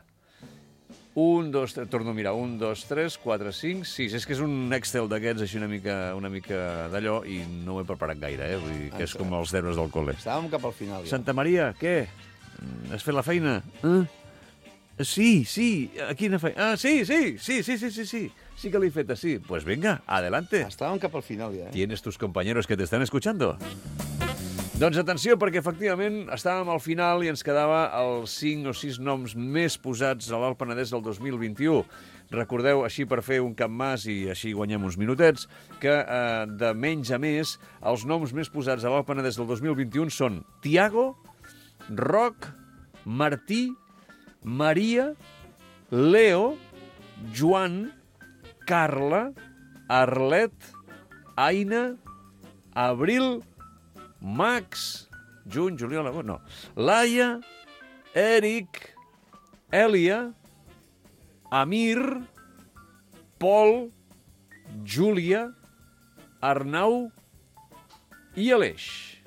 Un, dos, tres, torno a mirar, un, dos, tres, quatre, cinc, sis. És que és un Excel d'aquests així una mica, una mica d'allò i no ho he preparat gaire, eh? Vull dir que és com els deures del col·le. Estàvem cap al final, ja. Santa Maria, què? Has fet la feina? Eh? Sí, sí, a quina feina? Ah, sí, sí, sí, sí, sí, sí, sí. Sí que l'he feta, sí. Pues venga, adelante. Estàvem cap al final, ja. Eh? ¿Tienes tus compañeros que te están escuchando? Doncs atenció, perquè efectivament estàvem al final i ens quedava els cinc o sis noms més posats a l'Alt Penedès del dos mil vint-i-u. Recordeu, així per fer un campmàs i així guanyem uns minutets, que eh, de menys a més, els noms més posats a l'Alt Penedès del dos mil vint-i-u són Tiago, Roc, Martí, Maria, Leo, Joan, Carla, Arlet, Aina, Abril, Max, juny, juliol, agost, no, Laia, Eric, Èlia, Amir, Pol, Júlia, Arnau i Aleix.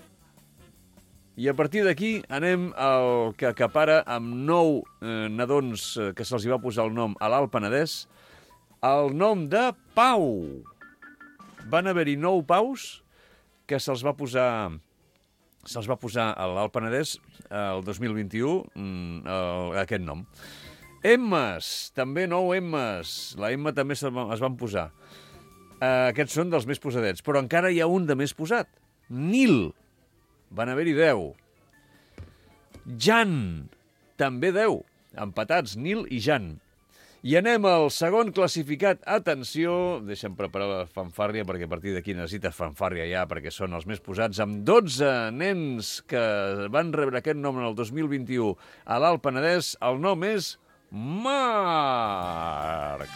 I a partir d'aquí anem al que acapara amb nou eh, nadons eh, que se'ls va posar el nom a l'Alt Penedès, el nom de Pau. Van haver-hi nou Paus que se'ls va posar se'ls va posar a l'Alt Penedès el dos mil vint-i-u mm, el, aquest nom. Emmes, també nou Emmes. La Emma també es van posar. Eh, aquests són dels més posadets, però encara hi ha un de més posat. Nil. Van haver-hi deu. Jan, també deu. Empatats, Nil i Jan. I anem al segon classificat. Atenció, deixa'm preparar la fanfàrria, perquè a partir d'aquí necessites fanfàrria ja, perquè són els més posats, amb dotze nens que van rebre aquest nom en el dos mil vint-i-u a l'Alt Penedès. El nom és Marc.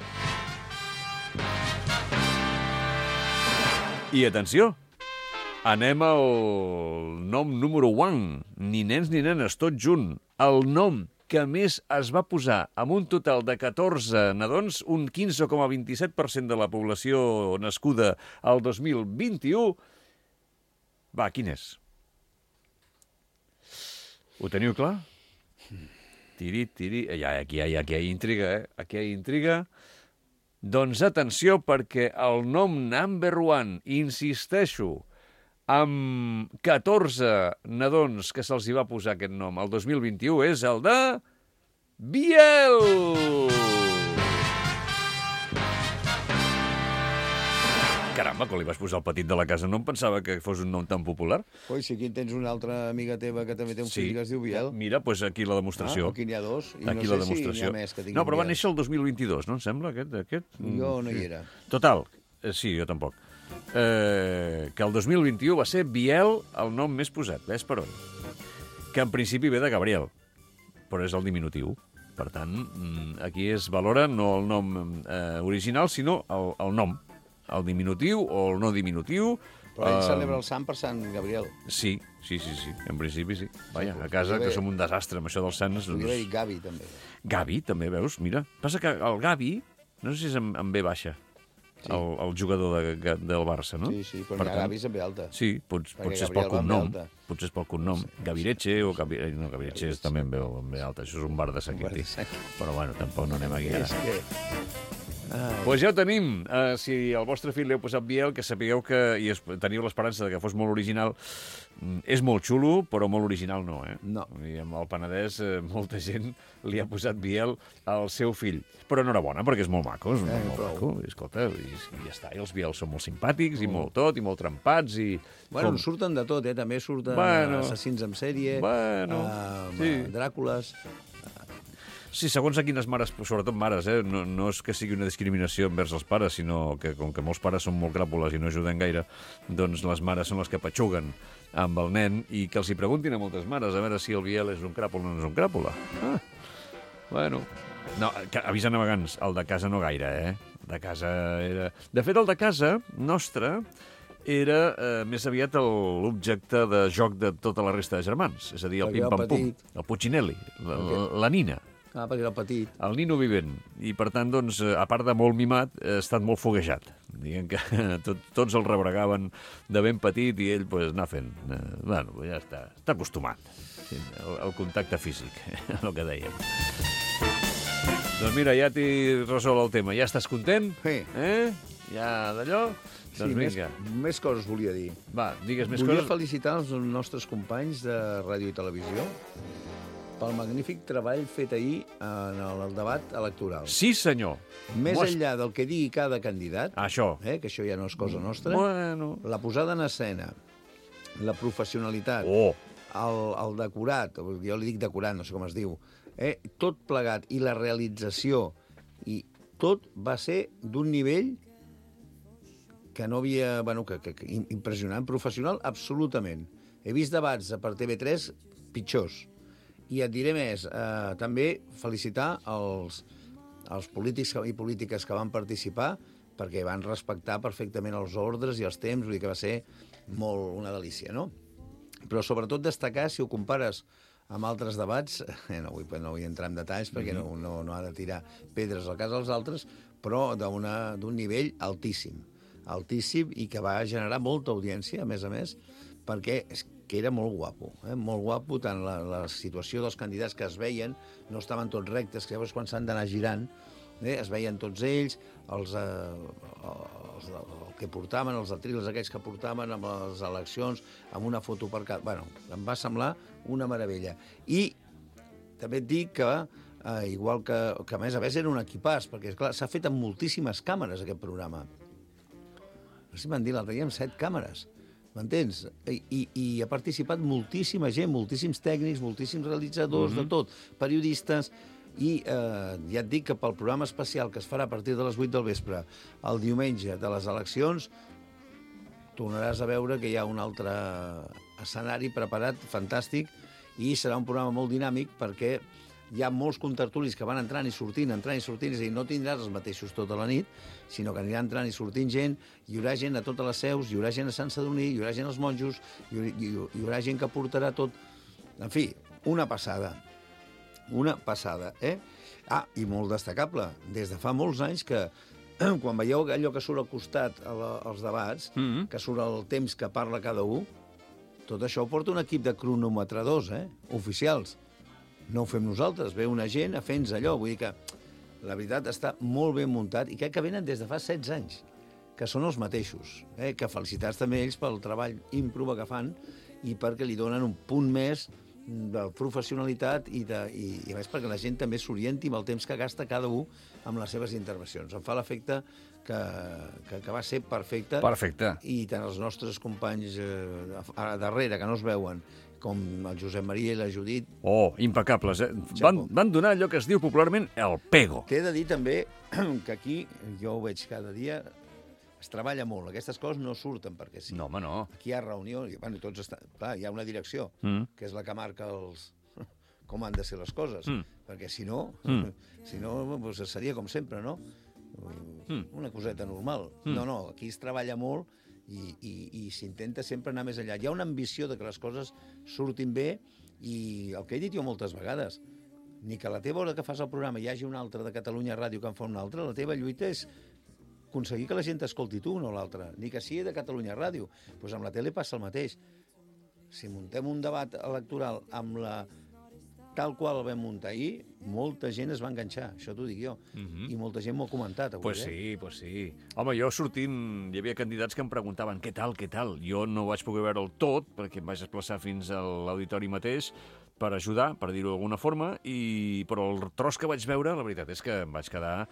I atenció, anem al nom número un. Ni nens ni nenes, tot junt. El nom que més es va posar amb un total de catorze nadons, un quinze coma vint-i-set per cent de la població nascuda al dos mil vint-i-u. Va, quin és? Ho teniu clar? Tiri, tiri... Ja, aquí, hi ha, aquí hi ha intriga, eh? Aquí hi ha intriga. Doncs atenció, perquè el nom number one, insisteixo, amb catorze nadons que se'ls hi va posar aquest nom el dos mil vint-i-u, és el de... Biel! Caramba, quan li vas posar el petit de la casa no em pensava que fos un nom tan popular. Oi, si aquí tens una altra amiga teva que també té un Sí. fill que es diu Biel. Mira, doncs aquí la demostració. Ah, aquí n'hi ha dos. I Aquí no la sé si n'hi demostració. ha més que tinguin No, però va Biel. néixer el dos mil vint-i-dos, no em sembla, aquest? aquest? Jo no hi era. Total, eh, sí, jo tampoc. Eh, que el dos mil vint-i-u va ser Biel el nom més posat, ves per on? Que en principi ve de Gabriel, però és el diminutiu. Per tant, mm, aquí es valora no el nom eh, original, sinó el, el nom. El diminutiu o el no diminutiu. Però ell eh, celebra el sant per Sant Gabriel. Sí, sí, sí, sí, en principi sí. Vaja, a casa, podria que haver- som un desastre amb això dels sants. Podria Doncs... haver dit Gavi, també. Gavi, també, veus? Mira. Passa que el Gavi, no sé si és amb, amb B baixa, Sí. el, el jugador de, de, del Barça, no? Sí, sí, però Per n'hi ha tant, Gavis amb B alta. Sí, pots, Perquè potser és pel Gabriel va amb cognom. B alta. Potser és pel cognom. Gavireche o Gavi... eh, No, Gavireche és també amb B, amb B alta. Això és un bar de bar Saquiti. de Saquiti. Però bueno, tampoc no anem aquí ara. És que... Doncs pues ja ho tenim. Uh, si al vostre fill li heu posat Biel, que sapigueu que i es, teniu l'esperança de que fos molt original. Mm, és molt xulo, però molt original no, eh? No. I amb el Penedès eh, molta gent li ha posat Biel al seu fill. Però enhorabona, perquè és molt maco, és un Eh, nom molt prou. maco. I, escolta, i, i ja està. I els Biels són molt simpàtics, i molt tot, i molt trempats, i... Bueno, com- en surten de tot, eh? També surten Bueno. assassins en sèrie, Bueno, eh, sí. Dràcules... Sí, segons a quines mares, sobretot mares, eh? no, no és que sigui una discriminació envers els pares, sinó que com que molts pares són molt cràpules i no ajuden gaire, doncs les mares són les que patxuguen amb el nen i que els hi preguntin a moltes mares a veure si el Biel és un cràpul o no és un cràpula. Ah, bueno... No, que avisa navegants, el de casa no gaire, eh? De casa era... De fet, el de casa nostre era eh, més aviat el- l'objecte de joc de tota la resta de germans, és a dir, el Perquè era pim-pam-pum, petit. el Puccinelli, la, la, Perquè- la nina. Ah, perquè era petit. El nino vivent. I, per tant, doncs, a part de molt mimat, ha estat molt foguejat. Diguem que tot, tots el rebregaven de ben petit i ell, pues, anar fent. Eh, bueno, ja està. Està acostumat. El, el contacte físic, el que dèiem. Doncs mira, ja t'he resolt el tema. Ja estàs content? Sí. Eh? Ja d'allò? Doncs més, vinga. més coses volia dir. Va, digues més Volia coses. felicitar els nostres companys de ràdio i televisió pel magnífic treball fet ahir en el, el debat electoral. Sí, senyor. Més M'ho has- enllà del que digui cada candidat, Això. eh, que això ja no és cosa nostra, Bueno. la posada en escena, la professionalitat, Oh. el, el decorat, jo li dic decorat, no sé com es diu, eh, tot plegat, i la realització, i tot va ser d'un nivell que no havia... Bueno, que, que, que impressionant, professional, absolutament. He vist debats per T V tres pitjors. I et diré més, eh, també felicitar els, els polítics i polítiques que van participar perquè van respectar perfectament els ordres i els temps, vull dir que va ser molt una delícia, no? Però sobretot destacar, si ho compares amb altres debats, eh, no, vull, no vull entrar en detalls perquè no, no, no ha de tirar pedres al cas dels altres, però d'una- d'un nivell altíssim, altíssim i que va generar molta audiència, a més a més, perquè és que era molt guapo, eh? molt guapo, tant la, la situació dels candidats que es veien, no estaven tots rectes, que llavors quan s'han d'anar girant, eh? es veien tots ells, els, eh, els, el que portaven, els atriles aquells que portaven amb les eleccions, amb una foto per cada... Bueno, em va semblar una meravella. I també et dic que, eh, igual que, que a més a més era un equipàs, perquè clar, s'ha fet amb moltíssimes càmeres aquest programa. No sé si m'han dit l'altre dia amb set càmeres. M'entens? I, i, I ha participat moltíssima gent, moltíssims tècnics, moltíssims realitzadors, mm-hmm. de tot, periodistes, i eh, ja et dic que pel programa especial que es farà a partir de les vuit del vespre, el diumenge de les eleccions, tornaràs a veure que hi ha un altre escenari preparat, fantàstic, i serà un programa molt dinàmic perquè hi ha molts contertulis que van entrant i sortint, entrant i sortint, és a dir, no tindràs els mateixos tota la nit, sinó que anirà entrant i sortint gent, hi haurà gent a totes les seus, hi haurà gent a Sant Sadurní, hi haurà gent als monjos, hi haurà, hi haurà gent que portarà tot... En fi, una passada. Una passada, eh? Ah, i molt destacable, des de fa molts anys que quan veieu allò que surt al costat a la, als debats, mm-hmm. que surt el temps que parla cada un, tot això ho porta un equip de cronometradors, eh? Oficials. No ho fem nosaltres, ve una gent a fer-nos allò. Vull dir que la veritat està molt ben muntat i crec que venen des de fa setze anys, que són els mateixos. Eh? Que felicitats també ells pel treball ímprobe que fan i perquè li donen un punt més de professionalitat i, de, i, i a més perquè la gent també s'orienti amb el temps que gasta cada un amb les seves intervencions. Em fa l'efecte que, que, que va ser perfecte. Perfecte. I tant els nostres companys eh, a darrere, que no es veuen, com el Josep Maria i la Judit... Oh, impecables, eh? Van, van donar allò que es diu popularment el pego. T'he de dir també que aquí, jo ho veig cada dia, es treballa molt. Aquestes coses no surten perquè sí. No, home, no. Aquí hi ha reunió, i, bueno, tots estan... Clar, hi ha una direcció, mm. que és la que marca els... com han de ser les coses. Mm. Perquè si no, mm. si no doncs seria com sempre, no? Mm. Una coseta normal. Mm. No, no, aquí es treballa molt i, i, i s'intenta sempre anar més enllà. Hi ha una ambició de que les coses surtin bé i el que he dit jo moltes vegades, ni que a la teva hora que fas el programa hi hagi un altre de Catalunya Ràdio que en fa un altre, la teva lluita és aconseguir que la gent t'escolti tu, no l'altre. Ni que sigui de Catalunya Ràdio. Doncs pues amb la tele passa el mateix. Si muntem un debat electoral amb la tal qual el vam muntar ahir, molta gent es va enganxar, això t'ho dic jo. Mm-hmm. I molta gent m'ho ha comentat avui. Pues sí, pues sí. Home, jo sortint, hi havia candidats que em preguntaven què tal, què tal. Jo no vaig poder veure'l tot, perquè em vaig desplaçar fins a l'auditori mateix per ajudar, per dir-ho d'alguna forma, i... però el tros que vaig veure, la veritat és que em vaig quedar,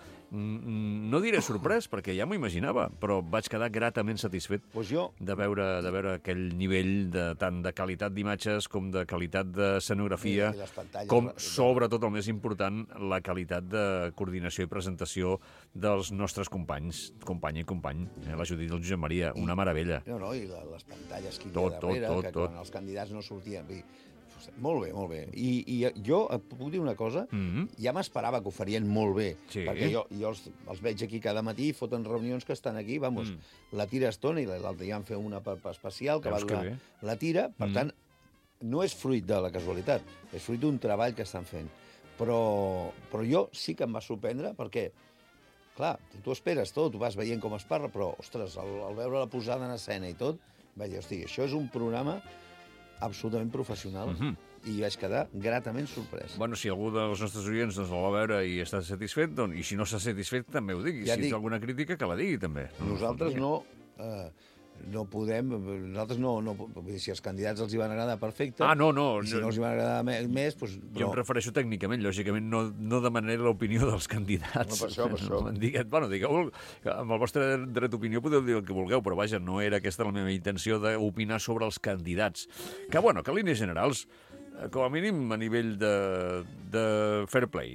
no diré sorprès, perquè ja m'ho imaginava, però vaig quedar gratament satisfet pues jo... de, veure, de veure aquell nivell de, tant de qualitat d'imatges com de qualitat d'escenografia, com, sobretot, el més important, la qualitat de coordinació i presentació dels nostres companys, company i company, eh, la Judit i el Josep Maria, una meravella. No, no, i la, les pantalles que hi tot, havia darrere, tot, tot, que tot. quan els candidats no sortien... Molt bé, molt bé. I, i jo et puc dir una cosa? Mm-hmm. Ja m'esperava que ho farien molt bé, sí. perquè jo, jo els, els veig aquí cada matí, foten reunions que estan aquí, vamos, mm. la tira estona, i l'altre ja van fer una per, per especial, que Veus va durar la tira, per mm. tant, no és fruit de la casualitat, és fruit d'un treball que estan fent. Però, però jo sí que em va sorprendre, perquè, clar, tu esperes tot, tu vas veient com es parla, però, ostres, al, al veure la posada en escena i tot, vaig dir, hosti, això és un programa absolutament professional, mm-hmm. i vaig quedar gratament sorprès. Bueno, si algú dels nostres oients doncs, el va veure i està satisfet, doncs, i si no està satisfet, també ho digui. Ja si dic, té alguna crítica, que la digui, també. Nosaltres no, eh, no podem... Nosaltres no, no... Vull dir, si els candidats els hi van agradar, perfecte. Ah, no, no. I si no els hi van agradar més, doncs... Jo no. em refereixo tècnicament, lògicament, no, no demanaré l'opinió dels candidats. No, per això, per això. Digueu, bueno, digueu, amb el vostre dret d'opinió podeu dir el que vulgueu, però vaja, no era aquesta la meva intenció d'opinar sobre els candidats. Que, bueno, que línies generals, com a mínim a nivell de, de fair play,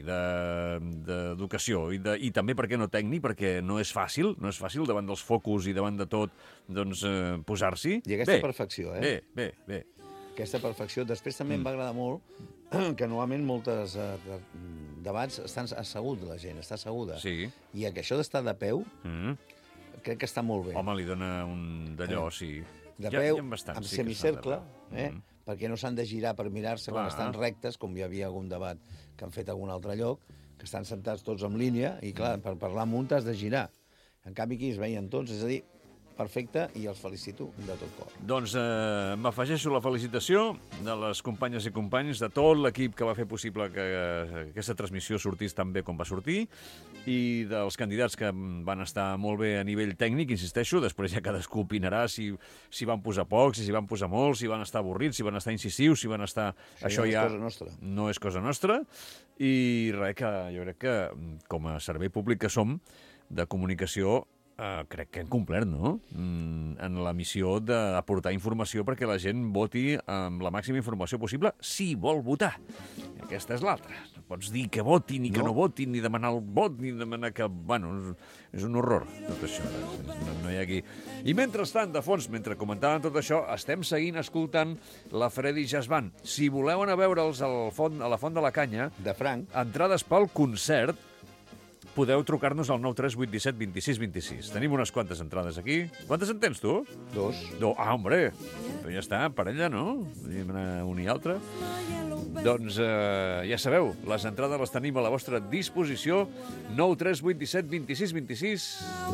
d'educació, de, i, de, i també, per què no tècnic, perquè no és fàcil, no és fàcil davant dels focus i davant de tot, doncs, eh, posar-s'hi. I aquesta bé, perfecció, eh? Bé, bé, bé. Aquesta perfecció. Després també mm. em va agradar molt que normalment moltes eh, debats estan assegut la gent, està asseguda. Sí. I que això d'estar de peu, mm. crec que està molt bé. Home, li dona un d'allò, eh? Sí. De peu, ja, bastants, amb sí semicercle, eh? Mm. perquè no s'han de girar per mirar-se quan estan rectes, com hi havia algun debat que han fet a algun altre lloc, que estan sentats tots en línia, i clar, per parlar amb un t'has de girar. En canvi, aquí es veien tots, és a dir, perfecte, i els felicito de tot cor. Doncs eh, m'afegeixo la felicitació de les companyes i companys, de tot l'equip que va fer possible que eh, aquesta transmissió sortís tan bé com va sortir, i dels candidats que van estar molt bé a nivell tècnic, insisteixo, després ja cadascú opinarà si, si van posar pocs, si van posar molts, si van estar avorrits, si van estar incisius, si van estar... Això, Això no ja és cosa nostra. No és cosa nostra, i res, que jo crec que com a servei públic que som, de comunicació, Uh, crec que hem complert, no? Mm, en la missió d'aportar informació perquè la gent voti amb la màxima informació possible si vol votar. I aquesta és l'altra. No pots dir que votin i que no, no votin, ni demanar el vot, ni demanar que... Bueno, és, és un horror, tot això. No, no hi ha aquí... I mentrestant, de fons, mentre comentàvem tot això, estem seguint escoltant la Freddy Jazz Band. Si voleu anar a veure'ls al font, a la Font de la Canya... De franc. Entrades pel concert, podeu trucar-nos al nou tres vuit set dos sis dos sis. Tenim unes quantes entrades aquí. Quantes en tens, tu? Dos. Do, ah, hombre, però ja està, parella, no? Podríem anar un i altre. Doncs eh, ja sabeu, les entrades les tenim a la vostra disposició. nou tres vuit set dos sis dos sis.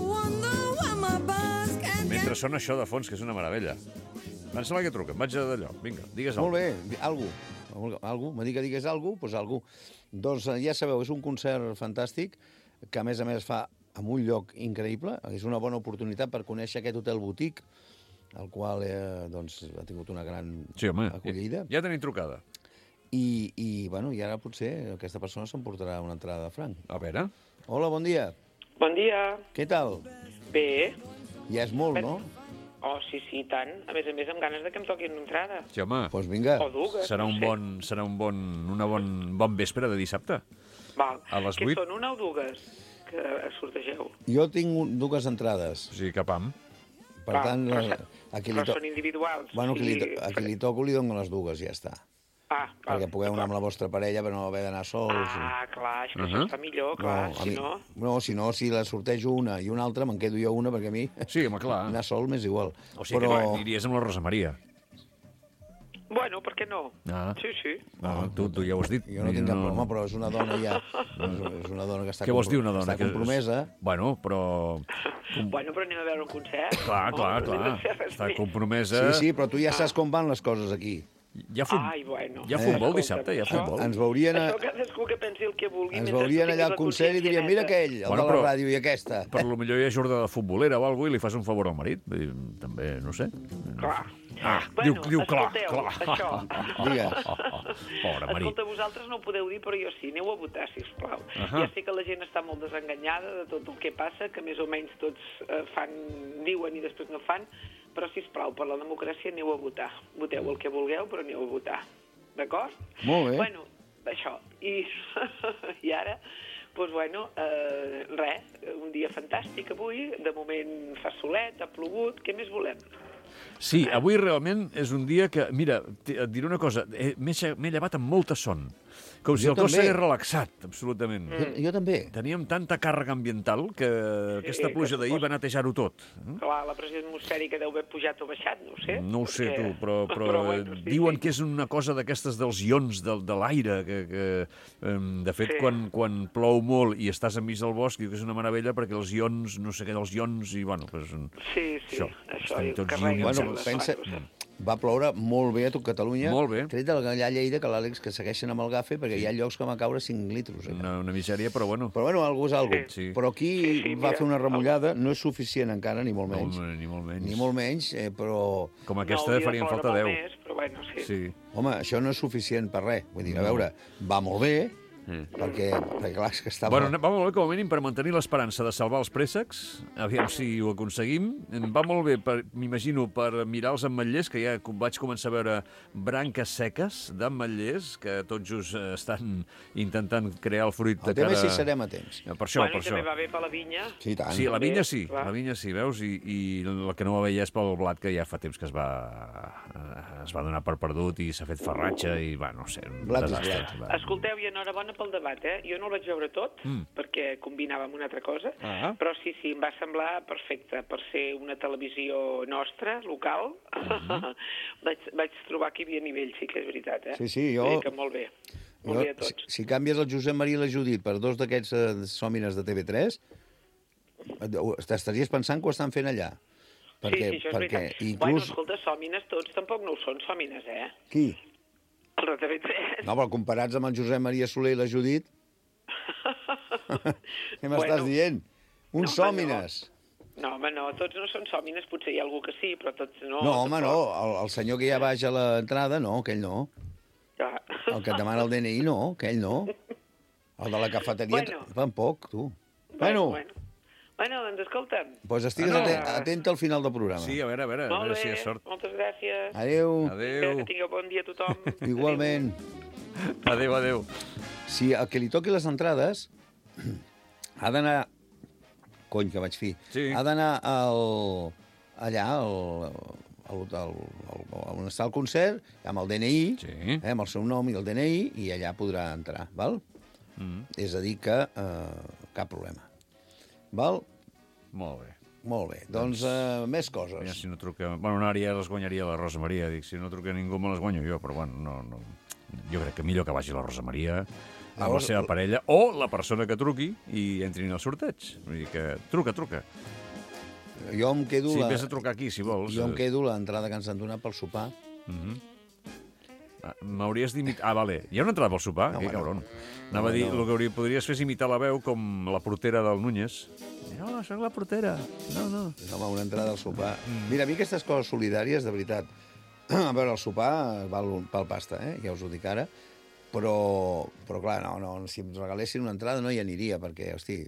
Mentre sona això de fons, que és una meravella. Em sembla que truca, em vaig d'allò. Vinga, digues Molt alguna bé, algú. Algú, m'ha dit que digués algú, doncs algú. Doncs ja sabeu, és un concert fantàstic, que a més a més fa en un lloc increïble. És una bona oportunitat per conèixer aquest hotel boutique, el qual eh, doncs, ha tingut una gran Sí, home, acollida. ja, ja tenim trucada. I, i, bueno, i ara potser aquesta persona s'emportarà una entrada de franc. A veure... Hola, bon dia. Bon dia. Què tal? Bé. Ja és molt, no? Oh, sí, sí, tant. A més a més, amb ganes de que em toquin una entrada. Sí, home, Doncs pues vinga. O dues, serà no un sé. bon, serà un bon, una bon, bon vespre de dissabte. Val. a les que vuit. són una o dues que sortegeu? Jo tinc un, dues entrades. O sigui, cap am. Per Val, tant, però, la, se- a qui però li to... són individuals. bueno, a qui li, o to... sigui, a qui li toco li dono les dues, ja està. Ah, val. Perquè pugueu anar amb la vostra parella per no haver d'anar sols. Ah, clar, és que Uh-huh. això està millor, clar, a si mi- no... no, si no, si la sortejo una i una altra, me'n quedo jo una, perquè a mi Sí, home, clar. anar sol m'és igual. O sigui Però... que aniries amb la Rosa Maria. Bueno, per què no? Ah. Sí, sí. No, tu, tu ja ho has dit. Jo no tinc cap problema, però és una dona ja... és una dona que està, Què vols dir, una compro- dona? està que és- compromesa. Bueno, però... Bueno, però anem a veure un concert. Clar, clar, no, clar. No sé res Està més. compromesa... Sí, sí, però tu ja saps com van les coses aquí. Hi ha, fut... Ai, bueno. hi ha futbol Escolta'm, dissabte, hi ha això- futbol. Ens veurien, a... Això cadascú que pensi el que vulgui. ens mentre veurien tu allà al tinguis la concert i dirien, mira consciència aquell, el Bueno, de la però- ràdio i aquesta. Per lo millor hi ha jornada futbolera o alguna cosa i li fas un favor al marit. Vull dir, també, no sé. neta. Clar. Ah, Bueno, diu, diu clar, escolteu, clar. això. Digues. Pobre marit. Escolta, vosaltres no ho podeu dir, però jo sí. Aneu a votar, sisplau. Ahà. Ja sé que la gent està molt desenganyada de tot el que passa, que més o menys tots eh, fan, diuen i després no fan, però, sisplau, per la democràcia aneu a votar. Voteu el que vulgueu, però aneu a votar. D'acord? Molt bé. Bueno, això. I, i ara, doncs, bueno, eh, res, un dia fantàstic avui. De moment fa solet, ha plogut. Què més volem? Sí, avui realment és un dia que... Mira, t- et diré una cosa. eh, M'he xe- m'he llevat amb molta son. Com si Jo el cos també. s'hagués relaxat, absolutament. Jo, jo també. Teníem tanta càrrega ambiental que aquesta que pluja d'ahir suposo- va netejar-ho tot. Clar, la pressió atmosfèrica deu haver pujat o baixat, no ho sé. No ho sé, perquè- tu, però, però, però bueno, sí, diuen sí. que és una cosa d'aquestes dels ions de, de l'aire, que, que em, de fet, Sí. quan, quan plou molt i estàs enmig del bosc, diu que és una meravella perquè els ions, no sé què, dels ions, i bueno, pues, Sí, sí, Això, això, estan i tots carreguen junts. Bueno, les pensa... manos. Va ploure molt bé a tot Catalunya. Molt bé. Tret allà a Lleida, que l'Àlex, que segueixen amb el gafe, perquè hi ha llocs que van caure cinc litros. Eh? una, una misèria, però bueno. Però bueno, algú és algú. Sí. Però aquí Sí, sí, va mira. fer una remullada, no és suficient encara, ni molt No, menys. ni molt menys. Ni molt menys, eh, però... Com No, aquesta hauria de farien ploure falta molt deu. Més, però bueno, sí. Sí. Home, això no és suficient per res. Vull dir, a veure, va molt bé, perquè, perquè clar, és que estava... Bueno, va molt bé com a mínim per mantenir l'esperança de salvar els préssecs, aviam si ho aconseguim. Va molt bé, per- m'imagino, per mirar els ametllers, que ja com vaig començar a veure branques seques d'ametllers, que tot just eh, estan intentant crear el fruit de El tema cara... és si serem a temps. Per això, bueno, per i també això. va bé per la vinya. Sí, tant. Sí, la també, vinya sí, clar. la vinya sí, veus? I, i el que no va veia és pel blat, que ja fa temps que es va, eh, es va donar per perdut i s'ha fet farratge i, va, no sé, un Blat és desastre. blat. Va. Escolteu, i enhorabona pel debat, eh? Jo no el vaig veure tot, Mm. perquè combinava amb una altra cosa, Ah. però sí, sí, em va semblar perfecte per ser una televisió nostra, local. Mhm. vaig, vaig trobar que hi havia nivell, sí que és veritat, eh? Sí, sí, jo- Vull dir que molt bé. Molt Jo, bé a si, tots. si canvies el Josep Maria i la Judit per dos d'aquests eh, sòmines de T V tres, et- t'estaries pensant que ho estan fent allà. Perquè, sí, sí, això és perquè veritat. Bueno, inclús... escolta, sòmines tots tampoc no ho són sòmines, eh? Qui? El de T V tres. No, però comparats amb el Josep Maria Soler i la Judit, què m'estàs Bueno, dient? no, Uns home, sòmines. No, home, no, tots no són sòmines, potser hi ha algú que sí, però tots no. No, home, no. tampoc. El, el senyor que hi ha baix a l'entrada, no, aquell no. Clar. El que et demana el D N I, no, aquell no. El de la cafeteria, Bueno. tampoc, tu. Bueno, Bueno, bueno. Bueno, doncs escolta'm. Doncs pues estigues Ah, no. atent, atent al final del programa. Sí, a veure, a veure, a Molt veure bé, si hi ha sort. moltes gràcies. Adéu. Adéu. Que tingueu bon dia a tothom. Igualment. Adéu, adéu. Si el que li toqui les entrades ha d'anar... Cony, que vaig fi. Sí. Ha d'anar al... allà, al... al, al, al, on està el concert, amb el D N I, Sí. eh, amb el seu nom i el D N I, i allà podrà entrar, val? Mm. És a dir que eh, cap problema. Val? Molt bé. Molt bé. Doncs eh, més Ja, coses. si no truca... Bueno, una àrea les guanyaria la Rosa Maria. Dic, si no truca ningú me les guanyo jo, però bueno, no, no. Jo crec que millor que vagi la Rosa Maria amb la Llavors, seva parella o la persona que truqui i entrin al sorteig. Vull dir que truca, truca. Jo em quedo Sí, la... vés a trucar aquí, si vols. Jo em quedo l'entrada que ens han donat pel sopar. Mhm. Ah, m'hauries d'imitar... Ah, vale. Hi ha una entrada pel sopar? No, Que bueno. cabron. Anava a dir, No. el que hauria, podries fer és imitar la veu com la portera del Núñez. No, soc la portera. No, no. Home, una entrada al sopar. Mira, a mi aquestes coses solidàries, de veritat, a veure, el sopar val un pal pasta, eh? Ja us ho dic ara, però, però clar, no, no, si em regalessin una entrada no hi aniria, perquè, hosti,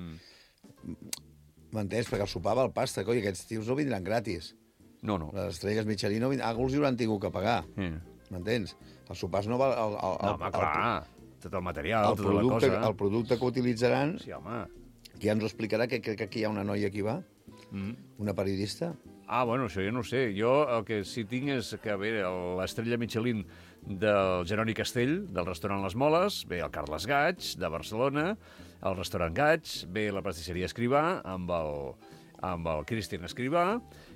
Mm. m'entens? Perquè el sopar val pasta, coi, aquests tios no vindran gratis. No, no. Les estrelles Michelin no vindran... Alguns hi hauran tingut que pagar, Sí. m'entens? Els sopars no val... El, el, No, el, home, el, clar. Tot el material, el, tota la producte, cosa. el producte que utilitzaran, Sí, home. que ja ens ho explicarà, que crec que aquí hi ha una noia que hi va, Mm. una periodista. Ah, bueno, això jo no ho sé. Jo el que sí tinc és que, bé, l'estrella Michelin del Jeroni Castell, del restaurant Les Moles, ve el Carles Gaig, de Barcelona, el restaurant Gaig, ve la pastisseria Escrivà, amb el, amb el Cristian Escrivà,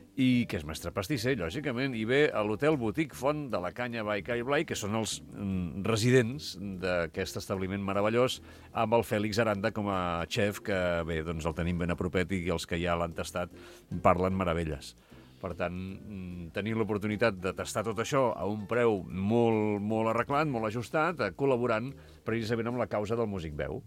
i que és mestre pastisser, lògicament, i ve a l'hotel Botic Font de la Canya Baicà i Blai, que són els mm, residents d'aquest establiment meravellós, amb el Fèlix Aranda com a xef, que bé, doncs el tenim ben a propet i els que ja l'han tastat parlen meravelles. Per tant, mm, tenim l'oportunitat de tastar tot això a un preu molt, molt arreglat, molt ajustat, eh, col·laborant precisament amb la causa del Músic Veu.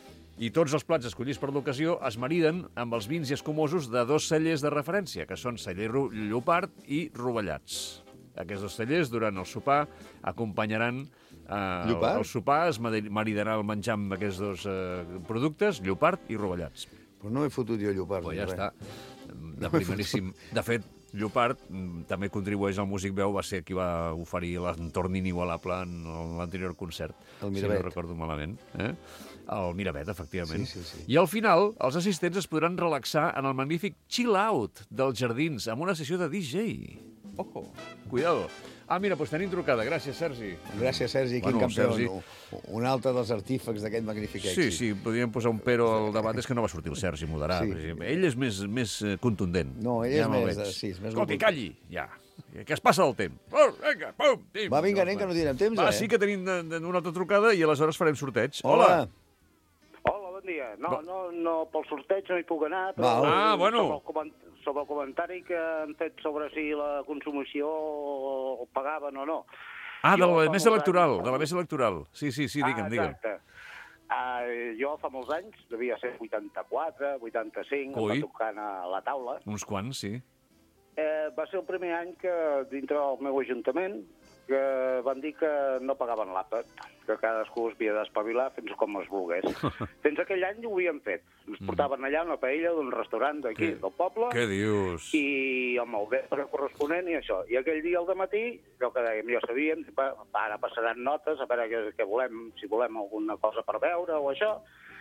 I tots els plats escollits per l'ocasió es mariden amb els vins i escumosos de dos cellers de referència, que són celler Ru- Llopart i Rovellats. Aquests dos cellers, durant el sopar, acompanyaran... Eh, Llopart? el, el sopar es mari- maridarà el menjar amb aquests dos eh, productes, Llopart i Rovellats. Pues no he fotut jo llopart. Pues ni ja res. està. De primeríssim... De fet, Llopart mm, també contribueix al Músic Veu, va ser qui va oferir l'entorn inigualable en l'anterior concert. El si Miravet. no recordo malament. Eh? El Miravet, efectivament. Sí, sí, sí. I al final, els assistents es podran relaxar en el magnífic chill out dels jardins, amb una sessió de D J. Ojo, cuidado. Ah, mira, doncs tenim trucada. Gràcies, Sergi. Gràcies, Sergi, quin Bueno, campió. Sergi. Un altre dels artífecs d'aquest magnífic Sí, èxit. sí, podríem posar un pero al debat, és que no va sortir el Sergi moderat. Sí. Sí. Ell és més, més eh, contundent. No, ell és me'l més veig. de- sí, és més Escolti, locutor. calli, ja. Que es passa el temps. Oh, vinga, pum, tim. Va, vinga, anem, que no tindrem temps, Va, eh? sí que tenim de- de- una altra trucada i aleshores farem sorteig. Hola. Hola, bon dia. No, no, no, pel sorteig no hi puc anar, però Val. Ah, bueno. sobre, el coment sobre el comentari que han fet sobre si la consumació o pagaven o no. Ah, de Jo la fa mesa molts electoral, anys- de la mesa electoral. Sí, sí, sí, digue'm, ah, digue'm. exacte. Ah, jo fa molts anys, devia ser vuitanta-quatre, vuitanta-cinc, em Ui. va tocar anar a la taula. Uns quants, sí. Eh, va ser el primer any que, dintre del meu ajuntament, que van dir que no pagaven l'àpat, que cadascú es havia d'espavilar fins com es volgués. Fins aquell any ho havien fet. Ens portaven allà una paella d'un restaurant d'aquí, Què- del poble, Què dius? i amb el vespre corresponent i això. I aquell dia al dematí, allò que dèiem, ja sabíem, va, ara passaran notes, a veure què, què volem, si volem alguna cosa per veure o això,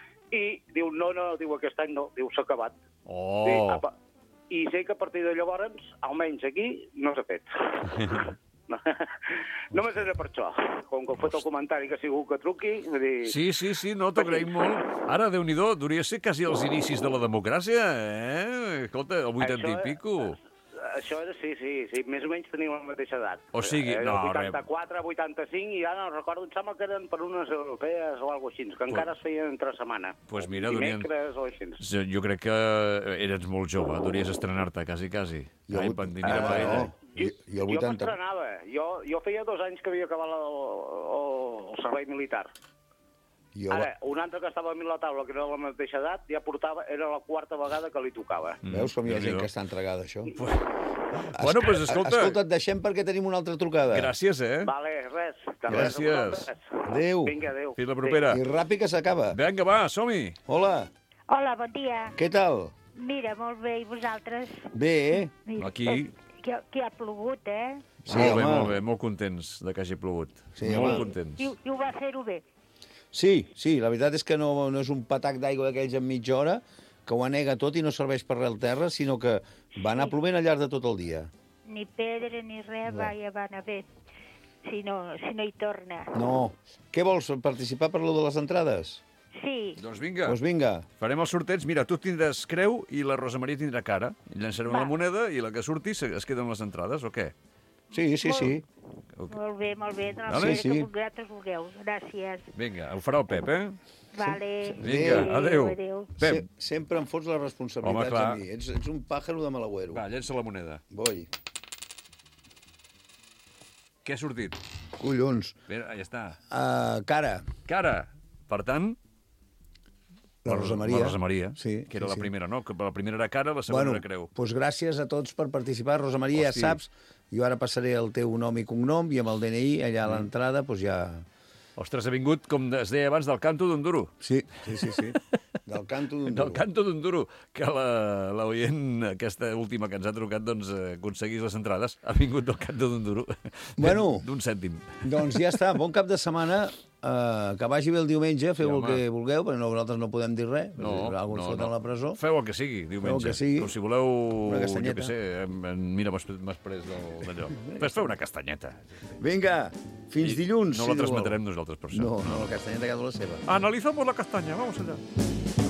i diu, no, no, diu, aquest any no, diu, s'ha acabat. Oh! Sí, apa. I sé que a partir de llavors, almenys aquí, no s'ha fet. No. Només era per això. Com que he fet el comentari que ha sigut que truqui, vull dir... Sí, sí, sí, no, t'ho agraïm molt. Ara, Déu-n'hi-do, hauria ser quasi els inicis de la democràcia, eh? Escolta, el vuitanta i Això, pico. Això era, sí, sí, sí, més o menys tenim la mateixa edat. O sigui, Era no, vuitanta-quatre, vuitanta-cinc, i ara no recordo, em sembla que eren per unes europees o alguna cosa així, que encara es feien entre setmana. Pues mira, durien- Dimecres o així. Jo, jo crec que eres molt jove, hauries estrenar-te, quasi, quasi. Jo- Ai, pandemia Ah, paella. no. I, i el Jo vuitanta... m'estrenava. Jo, jo feia dos anys que havia acabat el, el, el servei militar. Jo, Ara, un altre que estava a mi a la taula, que era de la mateixa edat, ja portava, era la quarta vegada que li tocava. veus com hi ha gent Déu-n'hi-do. que està entregada, això? Bueno, doncs pues, escolta, Escolta, et deixem perquè tenim una altra trucada. gràcies, eh? Vale, res. de Gràcies. res, a vosaltres. Adéu. Vinga, adéu. Fins la propera. I ràpid que s'acaba. Vinga, va, som-hi. Hola, Hola, bon dia. què tal? Mira, molt bé, i vosaltres? Bé, Mira, Aquí- eh, Que, que ha plogut, eh? Sí, molt bé, home. molt bé, molt contents de que hagi plogut. Sí, molt home. contents. I, i ho va fer-ho bé. sí, sí, la veritat és que no, no és un patac d'aigua d'aquells en mitja hora, que ho anega tot i no serveix per res al terra, sinó que va anar plovent al llarg de tot el dia. Ni pedra ni res, va, ja va anar bé. Si no, si no hi torna. No. Què vols, participar per lo de les entrades? Sí, Doncs vinga, Doncs vinga. farem el sorteig. Mira, tu tindràs creu i la Rosa Maria tindrà cara. I llançarem Va. la moneda i la que surti se- es queden les entrades, o què? Sí, sí, sí. molt bé, molt bé. De la Vale. manera Sí, que sí. vosaltres vulgueu. Gràcies. Vinga, ho farà el Pep, eh? Vale. Vinga, adéu. Adéu. Pep, Se, sempre em fots les responsabilitats Home, clar. a mi. Ets, ets un pàjaro de malagüero. va, llença la moneda. Voi. Què ha sortit? Collons. Espera, ja està. Uh, cara. Cara. Per tant, La Rosa Maria. La Rosa Maria, Sí, que era sí, la sí. primera, no? Que la primera era cara, la segona Bueno, era creu. doncs gràcies a tots per participar. Rosa Maria, Hosti. ja saps, jo ara passaré el teu nom i cognom i amb el D N I allà a l'entrada, doncs ja... Ostres, ha vingut, com es deia abans, del canto d'un duro. Sí, sí, sí, sí. Del canto d'un Del duro. canto d'un duro, que la- l'oient, aquesta última que ens ha trucat, doncs, eh, aconseguís les entrades. Ha vingut del canto d'un duro. Bueno. D'un cèntim. Doncs ja està, bon cap de setmana. Uh, que vagi bé el diumenge, feu Sí, el home. que vulgueu, perquè no, nosaltres no podem dir res. No, Algú ens no, foten no. a la presó. Feu el que sigui, diumenge. que sigui. Com si voleu, Una jo castanyeta. què sé, em, em, mira, m'has m'has pres del- d'allò. Pues feu una castanyeta. Vinga, fins I dilluns. No si la Déu vol. transmetrem nosaltres, per això. No, no, la castanyeta que és la seva. Analizamos la castaña, vamos allá.